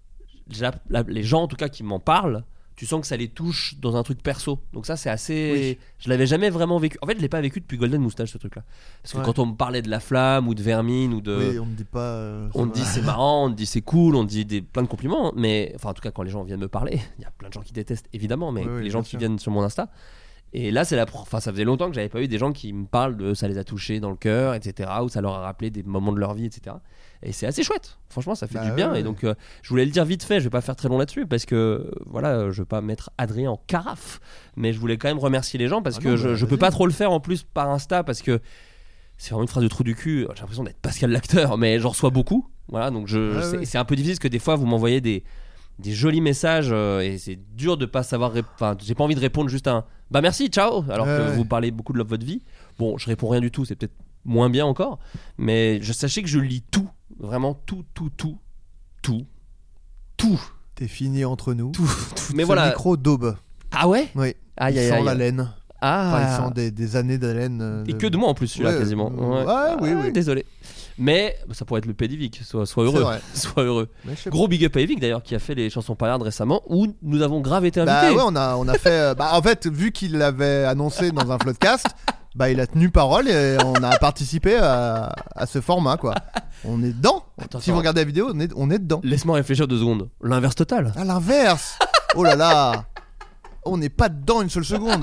la- la- les gens en tout cas qui m'en parlent, tu sens que ça les touche dans un truc perso. Donc ça c'est assez. Oui. Je l'avais jamais vraiment vécu. En fait, je l'ai pas vécu depuis Golden Moustache ce truc-là. Parce que Ouais. quand on me parlait de La Flamme ou de Vermine ou de. Oui, on me dit pas. euh, On te ça dit va. c'est marrant, on te dit c'est cool, on te dit des, plein de compliments, mais enfin en tout cas quand les gens viennent me parler, il y a plein de gens qui détestent évidemment, mais Oui, oui, les gens bien qui sûr. viennent sur mon Insta. Et là c'est la, pro- enfin ça faisait longtemps que j'avais pas eu des gens qui me parlent de ça les a touchés dans le cœur, et cetera, ou ça leur a rappelé des moments de leur vie, et cetera. Et c'est assez chouette, franchement ça fait Bah du ouais, bien. ouais. Et donc euh, je voulais le dire vite fait, je vais pas faire très long là-dessus parce que euh, voilà, euh, je vais pas mettre Adrien en carafe, mais je voulais quand même remercier les gens parce Ah que non, je, bah, je peux vas-y. pas trop le faire en plus par Insta parce que c'est vraiment une phrase de trou du cul. J'ai l'impression d'être Pascal l'acteur, mais j'en reçois beaucoup. Voilà, donc je, Ouais, c'est, ouais. c'est un peu difficile parce que des fois vous m'envoyez des, des jolis messages euh, et c'est dur de pas savoir. rép- Enfin, j'ai pas envie de répondre juste un bah merci, ciao, alors Ouais, que ouais. vous parlez beaucoup de votre vie. Bon, je réponds rien du tout, c'est peut-être moins bien encore, mais je sachez que je lis tout, vraiment tout, tout, tout, tout, tout, T'es fini entre nous. tout. tout. Mais Ce voilà. micro daube. Ah ouais. Oui. Aïe il aïe sent aïe. la laine. Ah. Enfin, il sent des, des années d'haleine. euh, Et de- que de moi en plus celui-là Ouais, quasiment. euh, ouais, oui, Ah, oui. Désolé. Mais bah, ça pourrait être le Pédivic, sois, sois C'est heureux. vrai. Sois heureux. Mais je sais Gros big up à Evic d'ailleurs qui a fait les chansons paillardes récemment où nous avons grave été Bah invités. ouais, on a, on a fait. euh, bah en fait, vu qu'il l'avait annoncé dans un floodcast, bah il a tenu parole et on a participé à, à ce format quoi. On est dedans. Attends, si vous attends. regardez la vidéo, on est, on est dedans. Laisse-moi réfléchir deux secondes. L'inverse total. À l'inverse. Oh là là. On n'est pas dedans une seule seconde.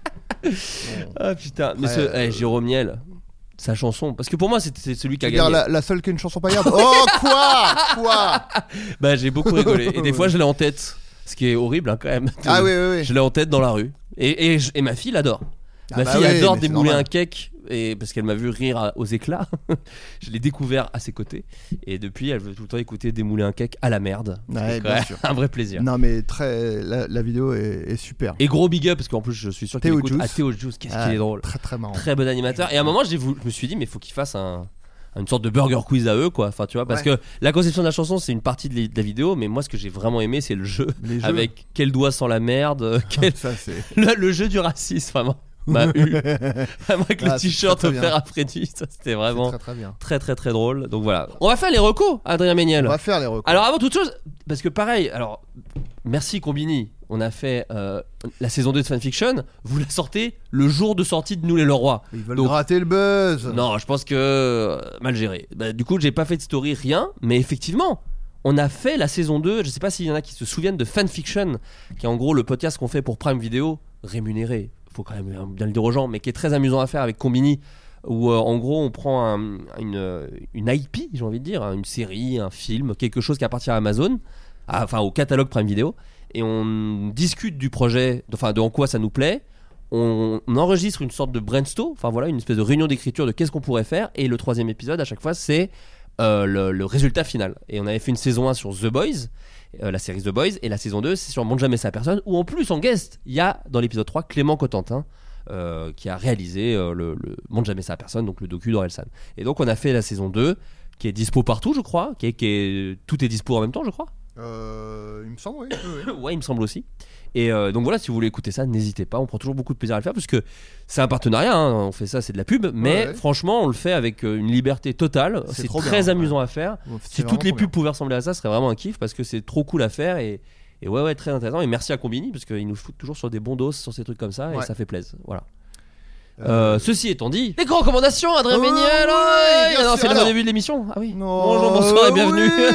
Ah putain. Mais Ouais, ce, euh, eh, Jérôme Niel, sa chanson, parce que pour moi c'est, c'est celui qui a Tu veux dire gagné. la, la seule qui a une chanson paillarde. Oh quoi Quoi Bah j'ai beaucoup rigolé et des fois je l'ai en tête, ce qui est horrible hein, quand même. Ah oui oui oui. Je l'ai en tête dans la rue et, et, je- et ma fille l'adore. Ah Ma bah fille oui, adore mais c'est démouler normal. un cake et parce qu'elle m'a vu rire à- aux éclats. Je l'ai découvert à ses côtés et depuis elle veut tout le temps écouter démouler un cake à la merde. Ouais, C'est bien quand même sûr. un vrai plaisir. Non, mais très, la, la vidéo est, est super. Et gros big up parce qu'en plus je suis sûr qu'il Théo écoute Juice. à Théo Juice. Qu'est-ce Ah, qu'il est drôle. Très très marrant. Très bon animateur. Et à un moment, j'ai voulu- je me suis dit, mais il faut qu'il fasse un, une sorte de burger quiz à eux, quoi. Enfin, tu vois, parce Ouais. que la conception de la chanson, c'est une partie de, les- de la vidéo, mais moi, ce que j'ai vraiment aimé, c'est le jeu. Les jeux. Avec quel doigt sans la merde, quel- Ça, c'est. le, le jeu du racisme, vraiment. M'a eu. Vraiment avec le Ah, c'est t-shirt très, très offert bien. à Freddy, ça c'était C'est vraiment très très bien. très très très drôle. Donc voilà. On va faire les recos, Adrien Méniel. On va faire les recours. Alors avant toute chose, parce que pareil, alors merci Combini, on a fait euh, la saison deux de Fanfiction, vous la sortez le jour de sortie de Nous les Leroy. Ils veulent donc- gratter le buzz. Non, je pense que euh, mal géré. Bah, du coup, j'ai pas fait de story, rien, mais effectivement, on a fait la saison deux. Je sais pas s'il y en a qui se souviennent de Fanfiction, qui est en gros le podcast qu'on fait pour Prime Video, rémunéré, faut quand même bien le dire aux gens, mais qui est très amusant à faire avec Combini, où euh, en gros on prend un- une, une I P, j'ai envie de dire, une série, un film, quelque chose qui appartient à Amazon, à- enfin au catalogue Prime Video, et on discute du projet, enfin de en quoi ça nous plaît. On enregistre une sorte de brainstorm, enfin voilà, une espèce de réunion d'écriture de qu'est-ce qu'on pourrait faire, et le troisième épisode à chaque fois c'est euh, le, le résultat final. Et on avait fait une saison un sur The Boys, euh, la série The Boys, et la saison deux c'est sur Monte jamais sa personne, où en plus en guest il y a dans l'épisode trois Clément Cotentin, euh, qui a réalisé euh, le, le Monte jamais sa personne, donc le docu d'Orelsan. Et donc on a fait la saison deux qui est dispo partout, je crois, qui est, qui est- tout est dispo en même temps, je crois. Euh, il me semble, oui. oui, oui. Ouais, il me semble aussi. Et euh, donc voilà, si vous voulez écouter ça, n'hésitez pas. On prend toujours beaucoup de plaisir à le faire parce que c'est un partenariat. Hein, on fait ça, c'est de la pub, mais ouais. franchement, on le fait avec euh, une liberté totale. C'est C'est trop très bien, amusant ouais. à faire. Bon, c'est Si vraiment toutes les trop pubs bien. pouvaient ressembler à ça, ce serait vraiment un kiff parce que c'est trop cool à faire et, et ouais, ouais, très intéressant. Et merci à Combini parce qu'ils nous foutent toujours sur des bons dos, sur ces trucs comme ça, et Ouais. ça fait plaisir. Voilà. Euh, Euh, ceci étant dit, les recommandations, Adrien Oh, Méniel. oui, Ah, bien non, sûr. c'est le Alors- début de l'émission. Ah oui. Non, Bonjour, bonsoir et euh, bienvenue. oui,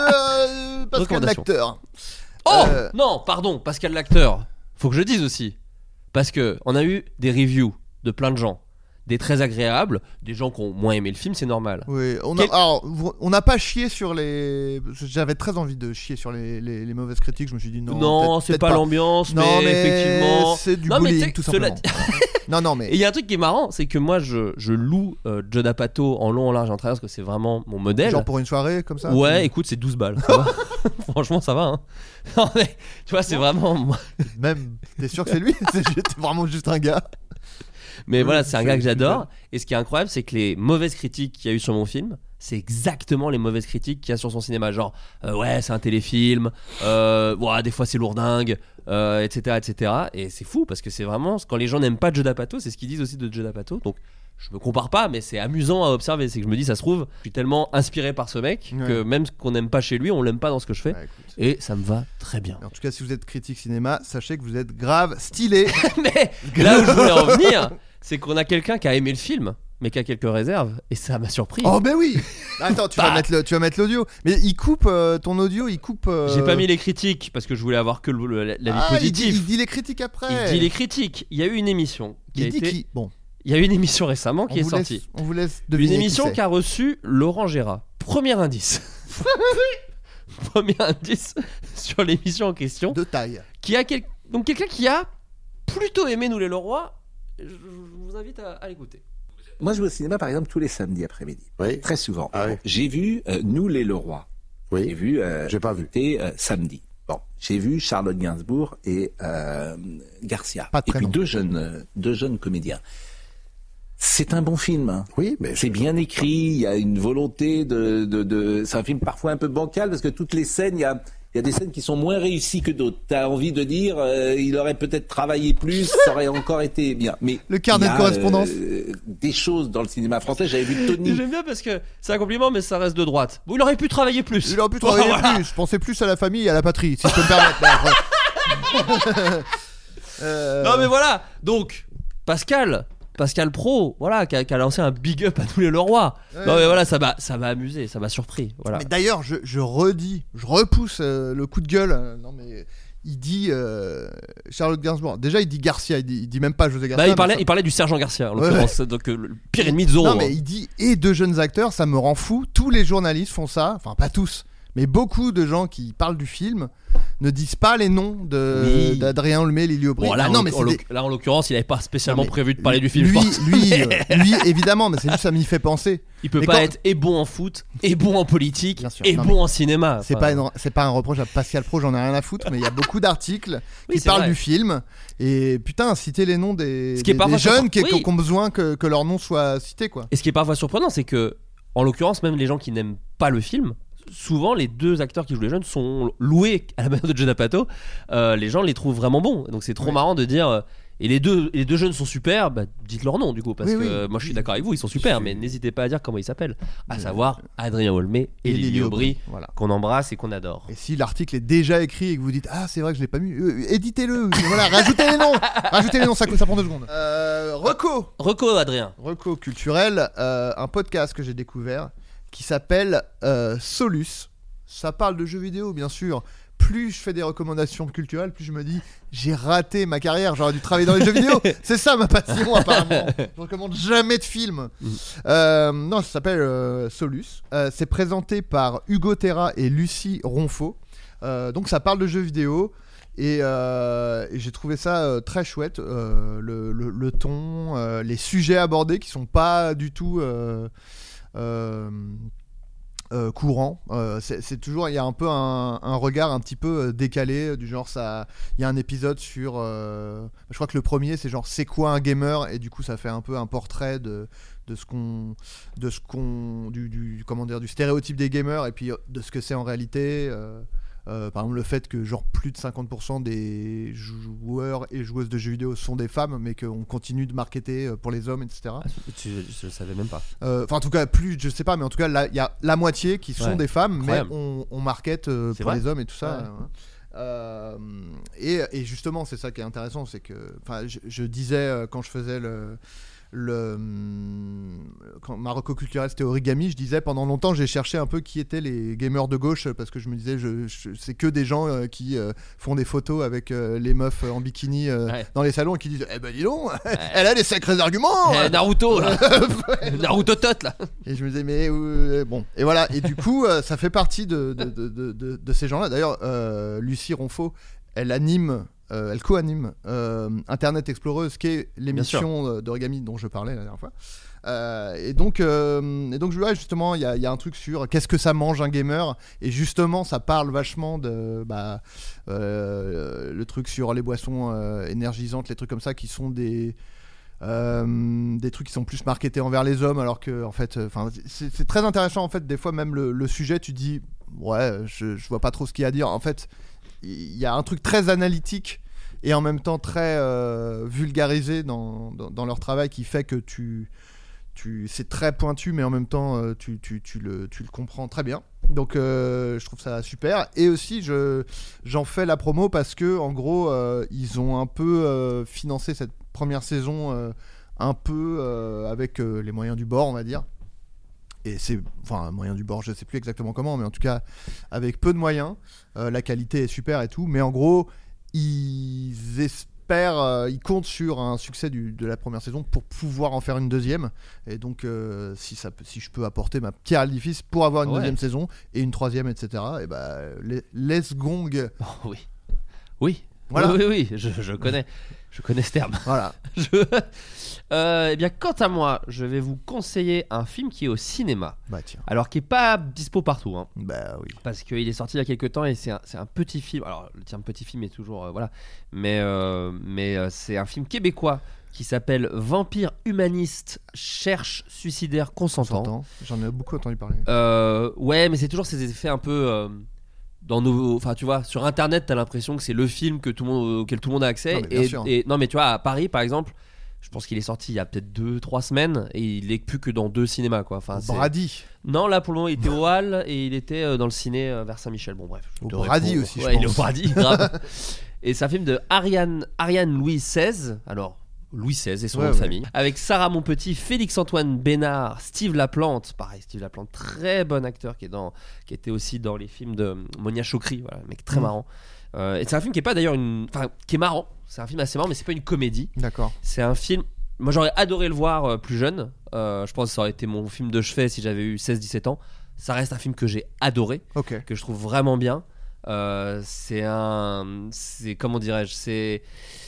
euh, Pascal Recommandation. l'acteur. Oh Euh, non, pardon, Pascal l'acteur. Faut que je dise aussi, parce que on a eu des reviews de plein de gens, des très agréables, des gens qui ont moins aimé le film, c'est normal. Oui, on a, Quel- alors, vous- on n'a pas chié sur les. J'avais très envie de chier sur les, les, les mauvaises critiques. Je me suis dit non. Non, peut-être- c'est peut-être pas, l'ambiance, Non, mais, mais effectivement. c'est du Non, mais bullying, t'sais, tout cela simplement. non, non, mais Et il y a un truc qui est marrant, c'est que moi je, je loue euh, Judd Apatow en long, en large et en travers parce que c'est vraiment mon modèle. genre pour une soirée comme ça. Ouais, tu- écoute, c'est douze balles. Ça va. Franchement, ça va. Hein. Non, mais, tu vois, c'est vraiment. Même, t'es sûr que c'est lui C'est juste- vraiment juste un gars. Mais Oui, voilà, c'est un c'est- gars que c'est j'adore. Et ce qui est incroyable, c'est que les mauvaises critiques qu'il y a eu sur mon film, c'est exactement les mauvaises critiques qu'il y a sur son cinéma. Genre, euh, ouais, c'est un téléfilm, euh, ouais, des fois c'est lourdingue, euh, et cetera, et cetera. Et c'est fou parce que c'est vraiment. Quand les gens n'aiment pas Judd Apatow, c'est ce qu'ils disent aussi de Judd Apatow. Donc, je me compare pas, mais c'est amusant à observer. C'est que je me dis, ça se trouve, je suis tellement inspiré par ce mec Ouais. que même ce qu'on n'aime pas chez lui, on l'aime pas dans ce que je fais. Ouais, écoute. Et ça me va très bien. En tout cas, si vous êtes critique cinéma, sachez que vous êtes grave stylé. Mais là où je voulais en venir, c'est qu'on a quelqu'un qui a aimé le film, mais qui a quelques réserves, et ça m'a surpris. Oh ben oui. Attends, tu vas Bah. mettre le, tu vas mettre l'audio. Mais il coupe euh, ton audio, il coupe. euh, J'ai pas mis les critiques parce que je voulais avoir que le- le- l'avis Ah, il dit, positif. il dit les critiques après. Il dit les critiques. Il y a eu une émission qui Il a dit été. qui Bon, Il y a eu une émission récemment on qui est vous sortie. laisse, on vous laisse Une deviner. émission qui qui a reçu Laurent Gérard. Premier indice. Premier indice sur l'émission en question. c'est de taille. Qui a quel- donc quelqu'un qui a plutôt aimé Nous les Leroy. Je je vous invite à, à l'écouter. Moi, je vais au cinéma, par exemple, tous les samedis après-midi. Oui. Très souvent. Ah oui. J'ai vu euh, Nous les Leroy. Oui. J'ai vu. Euh, J'ai pas vu. C'était euh, samedi. Bon, j'ai vu Charlotte Gainsbourg et euh, Garcia. Pas de et puis prénom. deux jeunes, euh, deux jeunes comédiens. C'est un bon film. Hein. Oui, mais C'est bien écrit. Il y a une volonté de, de, de. C'est un film parfois un peu bancal parce que toutes les scènes, il y a. Il y a des scènes qui sont moins réussies que d'autres. T'as envie de dire, euh, il aurait peut-être travaillé plus, ça aurait encore été bien. Mais Le carnet il y a, de correspondance. euh, des choses dans le cinéma français. J'avais vu Tony. J'aime bien parce que c'est un compliment, mais ça reste de droite. Bon, il aurait pu travailler plus. Il aurait pu travailler Voilà. plus. Je pensais plus à la famille et à la patrie, si je peux me permettre. Euh, Non mais voilà. Donc Pascal, Pascal Pro, voilà, qui a, qui a lancé un big up à tous les Leroy. Ouais. Non mais voilà, ça m'a, ça m'a amusé, ça m'a surpris. Voilà. Mais d'ailleurs, je, je redis, je repousse euh, le coup de gueule. euh, non mais il dit euh, Charlotte Gainsbourg. Déjà, il dit Garcia. Il dit, il dit même pas José Garcia. Bah, il mais parlait, ça- il parlait du sergent Garcia en Ouais, l'occurrence, donc euh, le pire ennemi de Zorro. Non mais hein. il dit et deux jeunes acteurs, ça me rend fou. Tous les journalistes font ça. Enfin, pas tous, Mais beaucoup de gens qui parlent du film ne disent pas les noms de, Oui. d'Adrien Olmé, Lily Aubry. Bon, là, Ah en, non, mais en c'est l'oc- des- là, en l'occurrence, il avait pas spécialement Non, mais prévu de parler du film. Lui, je pense. lui, euh, lui, évidemment, mais c'est juste ça m'y fait penser. Il peut Mais pas quand- être et bon en foot, et bon en politique, Bien sûr. et Non, bon mais en cinéma. C'est Enfin, pas, une- c'est pas un reproche à Pascal Pro, j'en ai rien à foutre, mais il y a beaucoup d'articles Oui, qui c'est parlent vrai. du film. Et putain, citer les noms des, Ce qui est des- parfois des jeunes qui, surprenant. Oui. qui ont besoin que, que leur nom soit cité, quoi. Et ce qui est parfois surprenant, c'est que, en l'occurrence, même les gens qui n'aiment pas le film, souvent les deux acteurs qui jouent les jeunes sont loués à la manière de Judd Apatow. Euh, les gens les trouvent vraiment bons. Donc c'est trop Oui. marrant de dire. euh, Et les deux, et les deux jeunes sont super, bah, dites leur nom du coup, parce Oui, que oui. euh, moi je suis Oui. d'accord avec vous, ils sont super, Je- mais n'hésitez pas à dire comment ils s'appellent, à Euh, savoir Adrien Olmé et, Lily Aubry, Voilà. qu'on embrasse et qu'on adore. Et si l'article est déjà écrit et que vous dites ah c'est vrai que je l'ai pas mis, euh, éditez-le. Voilà, rajoutez les noms, rajoutez les noms, ça, ça prend deux secondes. Euh, Reco, Reco, Adrien. Reco culturel, euh, un podcast que j'ai découvert qui s'appelle euh, Solus. Ça parle de jeux vidéo, bien sûr. Plus je fais des recommandations culturelles, plus je me dis j'ai raté ma carrière, j'aurais dû travailler dans les jeux vidéo. C'est ça ma passion apparemment. Je recommande jamais de film. Mm. Euh, non, ça s'appelle euh, Solus. Euh, c'est présenté par Hugo Terra et Lucie Ronfaux. Euh, donc ça parle de jeux vidéo. Et, euh, et j'ai trouvé ça euh, très chouette, euh, le, le, le ton, euh, les sujets abordés qui sont pas du tout euh, euh, euh, courants. Euh, c'est, c'est toujours, il y a un peu un, un regard un petit peu euh, décalé, du genre ça. Il y a un épisode sur, euh, je crois que le premier c'est genre c'est quoi un gamer, et du coup ça fait un peu un portrait de de ce qu'on de ce qu'on du, du comment dire du stéréotype des gamers et puis de ce que c'est en réalité. Euh, Euh, par exemple le fait que genre plus de cinquante pour cent des joueurs et joueuses de jeux vidéo sont des femmes, mais qu'on continue de marketer pour les hommes, etc. Ah, tu, je le savais même pas. Euh, Enfin en tout cas plus, je sais pas, mais en tout cas là il y a la moitié qui sont Ouais, des femmes, incroyable. mais on, on market euh, C'est pour vrai. les hommes et tout ça. Ouais. hein. Euh, et, et justement c'est ça qui est intéressant, c'est que enfin je, je disais euh, quand je faisais le le quand ma reco culturelle c'était Origami, je disais pendant longtemps j'ai cherché un peu qui étaient les gamers de gauche, parce que je me disais je, je, c'est que des gens euh, qui euh, font des photos avec euh, les meufs en bikini euh, Ouais. dans les salons et qui disent eh ben dis donc elle a des sacrés arguments. Eh, Naruto là. Naruto tot là. Et je me disais mais euh, bon, et voilà, et du coup euh, ça fait partie de, de, de, de, de, de ces gens-là. D'ailleurs euh, Lucie Ronfaux elle anime Euh, elle co-anime euh, Internet Exploreuse, qui est l'émission euh, d'Origami dont je parlais la dernière fois. Euh, et donc, euh, et donc, ouais, justement, il y, y a un truc sur qu'est-ce que ça mange un gamer, et justement, ça parle vachement de bah, euh, le truc sur les boissons euh, énergisantes, les trucs comme ça, qui sont des euh, des trucs qui sont plus marketés envers les hommes, alors que en fait, enfin, c'est, c'est très intéressant en fait. Des fois, même le, le sujet, tu dis ouais, je, je vois pas trop ce qu'il y a à dire. En fait, il y a un truc très analytique et en même temps très euh, vulgarisé dans, dans, dans leur travail, qui fait que tu, tu, c'est très pointu, mais en même temps euh, tu, tu, tu, le, tu le comprends très bien. Donc euh, je trouve ça super. Et aussi je, j'en fais la promo parce que en gros euh, ils ont un peu euh, financé cette première saison euh, un peu euh, avec euh, les moyens du bord, on va dire. Et c'est, enfin, moyen du bord, je sais plus exactement comment, mais en tout cas, avec peu de moyens, euh, la qualité est super et tout. Mais en gros, ils espèrent, euh, ils comptent sur un succès du, de la première saison pour pouvoir en faire une deuxième. Et donc, euh, si, ça, peut- si je peux apporter ma pierre à l'édifice pour avoir une Ouais. deuxième saison et une troisième, et cetera, et bah, les- let's gong. Oh, oui. Oui. Voilà. Oui, oui, oui, je, je connais. Je connais ce terme. Voilà. Je- Euh, eh bien, quant à moi, je vais vous conseiller un film qui est au cinéma. Bah, tiens. Alors, qui est pas dispo partout, hein, Bah, oui. parce qu'il est sorti il y a quelques temps et c'est un, c'est un petit film. Alors, le terme petit film est toujours. euh, voilà. Mais, euh, mais euh, c'est un film québécois qui s'appelle Vampire humaniste cherche suicidaire consentant. J'entends. J'en ai beaucoup entendu parler. Euh, ouais, mais c'est toujours ces effets un peu. euh, dans nos, enfin tu vois, sur internet t'as l'impression que c'est le film que tout le monde, auquel tout le monde a accès. Non, mais bien et, sûr. et non mais tu vois, à Paris par exemple, je pense qu'il est sorti il y a peut-être deux trois semaines et il est plus que dans deux cinémas quoi. Enfin, c'est- Brady. non, là pour le moment il était au Hall et il était euh, dans le ciné euh, vers Saint-Michel. Bon bref. je Au te Brady réponds. aussi, je Ouais, il est au pense. Brady, grave. Et c'est un film de Ariane, Ariane Louis seize. Alors Louis seize et son Ouais, nom de ouais. famille. Avec Sarah Monpetit, Félix-Antoine Bénard, Steve Laplante. Pareil, Steve Laplante, très bon acteur qui, est dans, qui était aussi dans les films de Monia Chokri. Voilà, mec très Mm. marrant. Euh, et c'est un film qui est pas d'ailleurs une. Enfin, qui est marrant. C'est un film assez marrant, mais c'est pas une comédie. D'accord. C'est un film. Moi j'aurais adoré le voir euh, plus jeune. Euh, je pense que ça aurait été mon film de chevet si j'avais eu seize dix-sept ans. ça reste un film que j'ai adoré, Ok. que je trouve vraiment bien. Euh, c'est un, c'est comment dirais-je, c'est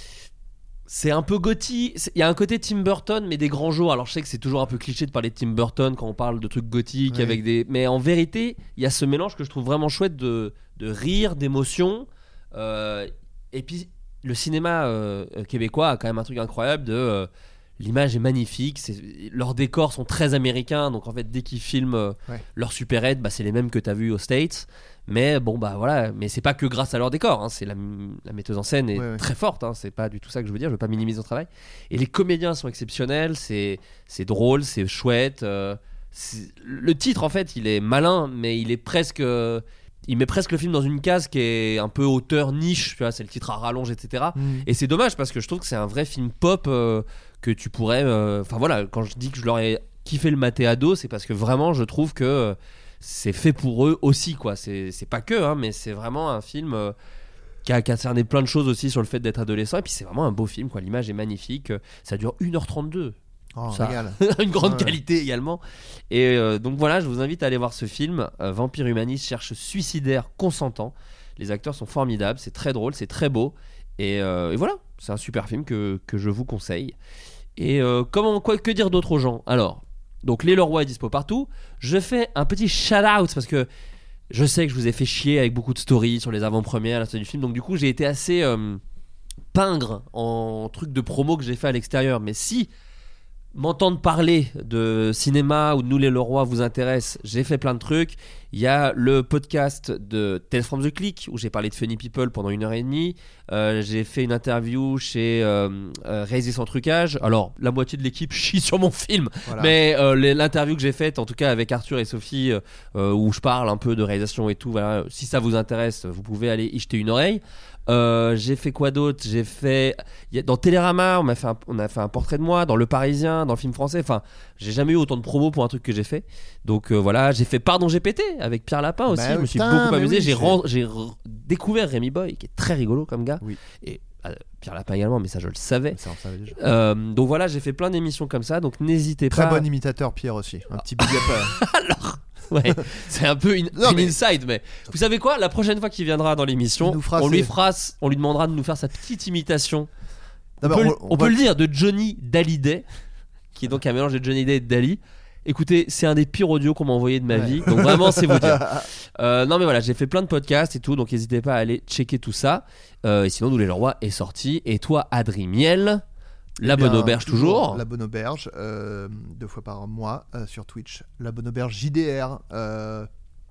c'est un peu gothique. C'est- Il y a un côté Tim Burton, mais des grands jours. Alors je sais que c'est toujours un peu cliché de parler de Tim Burton quand on parle de trucs gothiques Oui. avec des, mais en vérité, il y a ce mélange que je trouve vraiment chouette de de rire, d'émotion. Euh, et puis le cinéma euh, québécois a quand même un truc incroyable de euh, l'image est magnifique, c'est, leurs décors sont très américains, donc en fait dès qu'ils filment euh, Ouais. leurs super-aides, bah, c'est les mêmes que t'as vu aux States. Mais bon bah voilà, mais c'est pas que grâce à leurs décors, hein, c'est la, la metteuse en scène est Ouais, ouais. très forte, hein, c'est pas du tout ça que je veux dire, je veux pas minimiser son travail. Et les comédiens sont exceptionnels, c'est c'est drôle, c'est chouette. euh, c'est- le titre en fait, il est malin, mais il est presque euh, il met presque le film dans une case qui est un peu auteur niche, tu vois, c'est le titre à rallonge, et cetera. Mm. Et c'est dommage parce que je trouve que c'est un vrai film pop euh, que tu pourrais. euh, Enfin voilà, quand je dis que je leur ai kiffé le maté ado, c'est parce que vraiment je trouve que euh, c'est fait pour eux aussi, quoi. C'est, c'est pas que, hein, mais c'est vraiment un film euh, qui a, qui a cerné plein de choses aussi sur le fait d'être adolescent. Et puis c'est vraiment un beau film, quoi. L'image est magnifique. Ça dure une heure trente-deux. Oh, Ça- régal. Une grande Ouais. qualité également. Et euh, donc voilà, je vous invite à aller voir ce film. Euh, Vampire Humaniste cherche suicidaire consentant. Les acteurs sont formidables, c'est très drôle, c'est très beau. Et, euh, et voilà, c'est un super film que, que je vous conseille. Et euh, comment, quoi, que dire d'autre aux gens? Alors, donc Les Leroy est dispo partout. Je fais un petit shout-out parce que je sais que je vous ai fait chier avec beaucoup de stories sur les avant-premières, la sortie du film. Donc du coup, j'ai été assez euh, pingre en truc de promo que j'ai fait à l'extérieur. Mais si m'entendre parler de cinéma ou de Nous les Leroy vous intéresse, j'ai fait plein de trucs. Il y a le podcast de Tales from the Click où j'ai parlé de Funny People pendant une heure et demie. Euh, j'ai fait une interview chez euh, euh, Réaliser sans trucage. Alors la moitié de l'équipe chie sur mon film, Voilà. mais euh, les- l'interview que j'ai faite, en tout cas avec Arthur et Sophie, euh, euh, où je parle un peu de réalisation et tout. Voilà, si ça vous intéresse, vous pouvez aller y jeter une oreille. Euh, j'ai fait quoi d'autre? J'ai fait il y a- dans Télérama, on m'a fait un, on a fait un portrait de moi. Dans Le Parisien, dans le film français. Enfin, j'ai jamais eu autant de promos pour un truc que j'ai fait. Donc euh, voilà, j'ai fait Pardon G P T avec Pierre Lapin aussi. Bah je me oui, suis putain, beaucoup mais amusé. oui, j'ai c'est- ren- j'ai re- découvert Rémi Boy, qui est très rigolo comme gars. Oui. Et euh, Pierre Lapin également, mais ça je le savais. Ça, on savait déjà. Euh, donc voilà, j'ai fait plein d'émissions comme ça. Donc n'hésitez Très pas. bon imitateur, Pierre aussi. Un petit big up. Alors, ouais, c'est un peu une, Non, une mais- inside, mais vous savez quoi? La prochaine fois qu'il viendra dans l'émission, Il nous fera on lui ses- fera, on lui demandera de nous faire sa petite imitation. On, D'abord, peut, on- on on peut va- le dire, de Johnny Hallyday, qui est donc un mélange de Johnny Day et de Dali. Écoutez, c'est un des pires audios qu'on m'a envoyé de ma Ouais. vie, donc vraiment c'est vous dire. Euh, non mais voilà, j'ai fait plein de podcasts et tout, donc n'hésitez pas à aller checker tout ça. Euh, et sinon, Nous les Leroy est sorti. Et toi, Adri Miel, La Eh bien, Bonne Auberge toujours. La Bonne Auberge, euh, deux fois par mois euh, sur Twitch. La Bonne Auberge J D R. euh,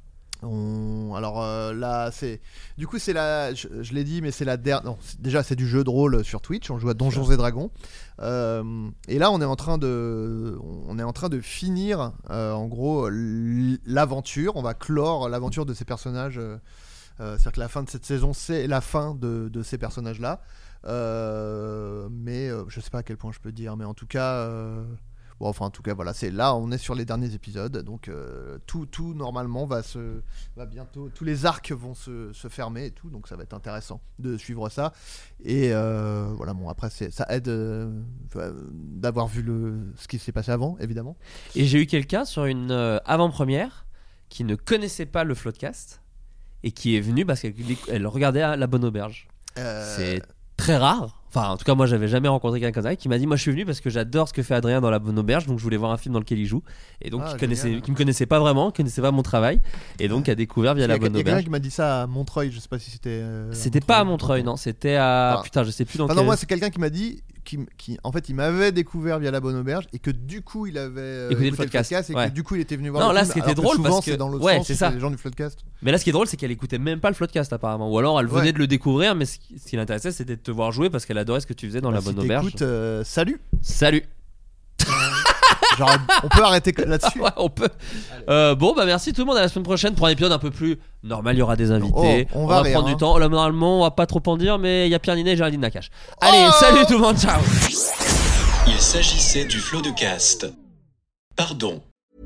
on... Alors euh, là, c'est. Du coup, c'est la. Je, je l'ai dit, mais c'est la dernière. Non, c'est- déjà, c'est du jeu de rôle sur Twitch. On joue à Donjons et Dragons. Euh, et là, on est en train de. On est en train de finir, euh, en gros, l- l'aventure. On va clore l'aventure de ces personnages. euh, euh, C'est-à-dire que la fin de cette saison, c'est la fin de, de ces personnages-là. Euh, mais euh, je sais pas à quel point je peux dire, mais en tout cas, euh, bon, enfin en tout cas voilà, c'est là, on est sur les derniers épisodes, donc euh, tout, tout normalement va se, va bientôt, tous les arcs vont se, se fermer et tout, donc ça va être intéressant de suivre ça. Et euh, voilà, bon après c'est, ça aide euh, d'avoir vu le, ce qui s'est passé avant, évidemment. Et j'ai eu quelqu'un sur une euh, avant-première qui ne connaissait pas le Floodcast et qui est venu parce qu'elle elle regardait La Bonne Auberge. Euh, C'est très rare. Enfin, en tout cas, moi, j'avais jamais rencontré quelqu'un comme ça qui m'a dit, moi, je suis venu parce que j'adore ce que fait Adrien dans La Bonne Auberge, donc je voulais voir un film dans lequel il joue. Et donc, Ah, qui, connaissait, génial. qui me connaissait pas vraiment, qui connaissait pas mon travail, et donc a découvert via il y a, La Bonne il y a quelqu'un Auberge. qui m'a dit ça à Montreuil, je sais pas si c'était. euh, C'était pas à Montreuil, non, c'était à. Ah. Putain, je sais plus dans Enfin, quel. non, moi c'est quelqu'un qui m'a dit, qui, qui en fait il m'avait découvert via La Bonne Auberge et que du coup il avait euh, Écouté le écouté podcast, et ouais. que du coup il était venu voir Non, le là, film, ce qui était alors que drôle, souvent, parce que- c'est dans l'autre ouais, sens, c'est c'est ça. les gens du Floodcast. Mais là, ce qui est drôle, c'est qu'elle écoutait même pas le Floodcast apparemment, ou alors elle venait Ouais. de le découvrir, mais ce qui, ce qui l'intéressait, c'était de te voir jouer parce qu'elle adorait ce que tu faisais dans Bah, La si Bonne Auberge. t'écoutes, euh, salut. Salut. Genre, on peut arrêter là-dessus. Ouais, on peut. Euh, bon, bah merci tout le monde. À la semaine prochaine pour un épisode un peu plus normal. Il y aura des invités. Oh, on va rire, prendre hein. du temps. Là, normalement, on va pas trop en dire, mais il y a Pierre Ninet et Géraldine Nakache. Allez, Oh salut tout le monde. Ciao. Il s'agissait du flot de cast. Pardon.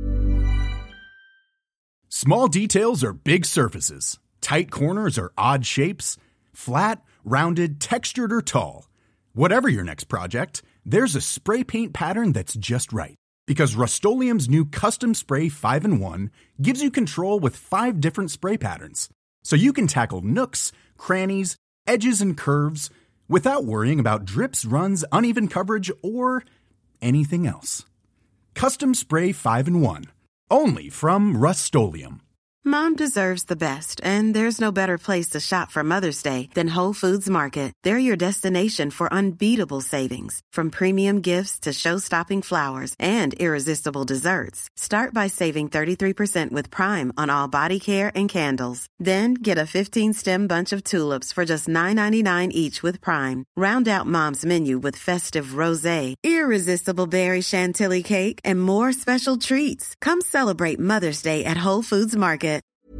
Small details are big surfaces. Tight corners are odd shapes. Flat, rounded, textured, or tall. Whatever your next project, there's a spray paint pattern that's just right. Because Rust-Oleum's new Custom Spray five in one gives you control with five different spray patterns, so you can tackle nooks, crannies, edges, and curves without worrying about drips, runs, uneven coverage, or anything else. Custom Spray five in one, only from Rust-Oleum. Mom deserves the best, and there's no better place to shop for Mother's Day than Whole Foods Market. They're your destination for unbeatable savings, from premium gifts to show-stopping flowers and irresistible desserts. Start by saving thirty-three percent with Prime on all body care and candles. Then get a fifteen-stem bunch of tulips for just nine ninety-nine each with Prime. Round out Mom's menu with festive rosé, irresistible berry chantilly cake, and more special treats. Come celebrate Mother's Day at Whole Foods Market.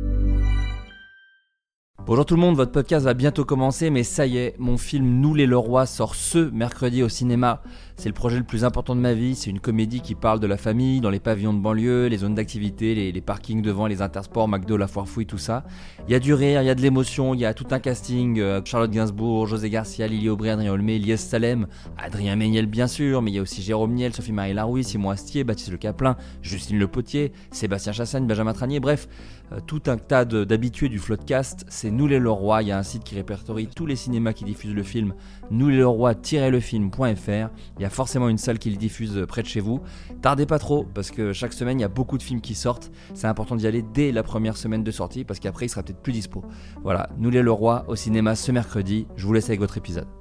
Bonjour tout le monde, votre podcast va bientôt commencer, mais ça y est, mon film Nous les Leroy sort ce mercredi au cinéma. C'est le projet le plus important de ma vie, c'est une comédie qui parle de la famille, dans les pavillons de banlieue, les zones d'activité, les, les parkings devant, les intersports, McDo, la foire fouille, tout ça. Il y a du rire, il y a de l'émotion, il y a tout un casting, euh, Charlotte Gainsbourg, José Garcia, Lily Aubry, Adrien Olmé, Lies Salem, Adrien Méniel bien sûr, mais il y a aussi Jérôme Niel, Sophie-Marie Larouille, Simon Astier, Baptiste Le Caplin, Justine Le Potier, Sébastien Chassagne, Benjamin Tranier, bref, euh, tout un tas de, d'habitués du Floodcast. C'est Nous les Leroy, il y a un site qui répertorie tous les cinémas qui diffusent le film, nous les leroy tiret le film point f r. Il y a forcément une salle qui le diffuse près de chez vous. Tardez pas trop, parce que chaque semaine il y a beaucoup de films qui sortent. C'est important d'y aller dès la première semaine de sortie, parce qu'après il sera peut-être plus dispo. Voilà, Nous les Leroy au cinéma ce mercredi. Je vous laisse avec votre épisode.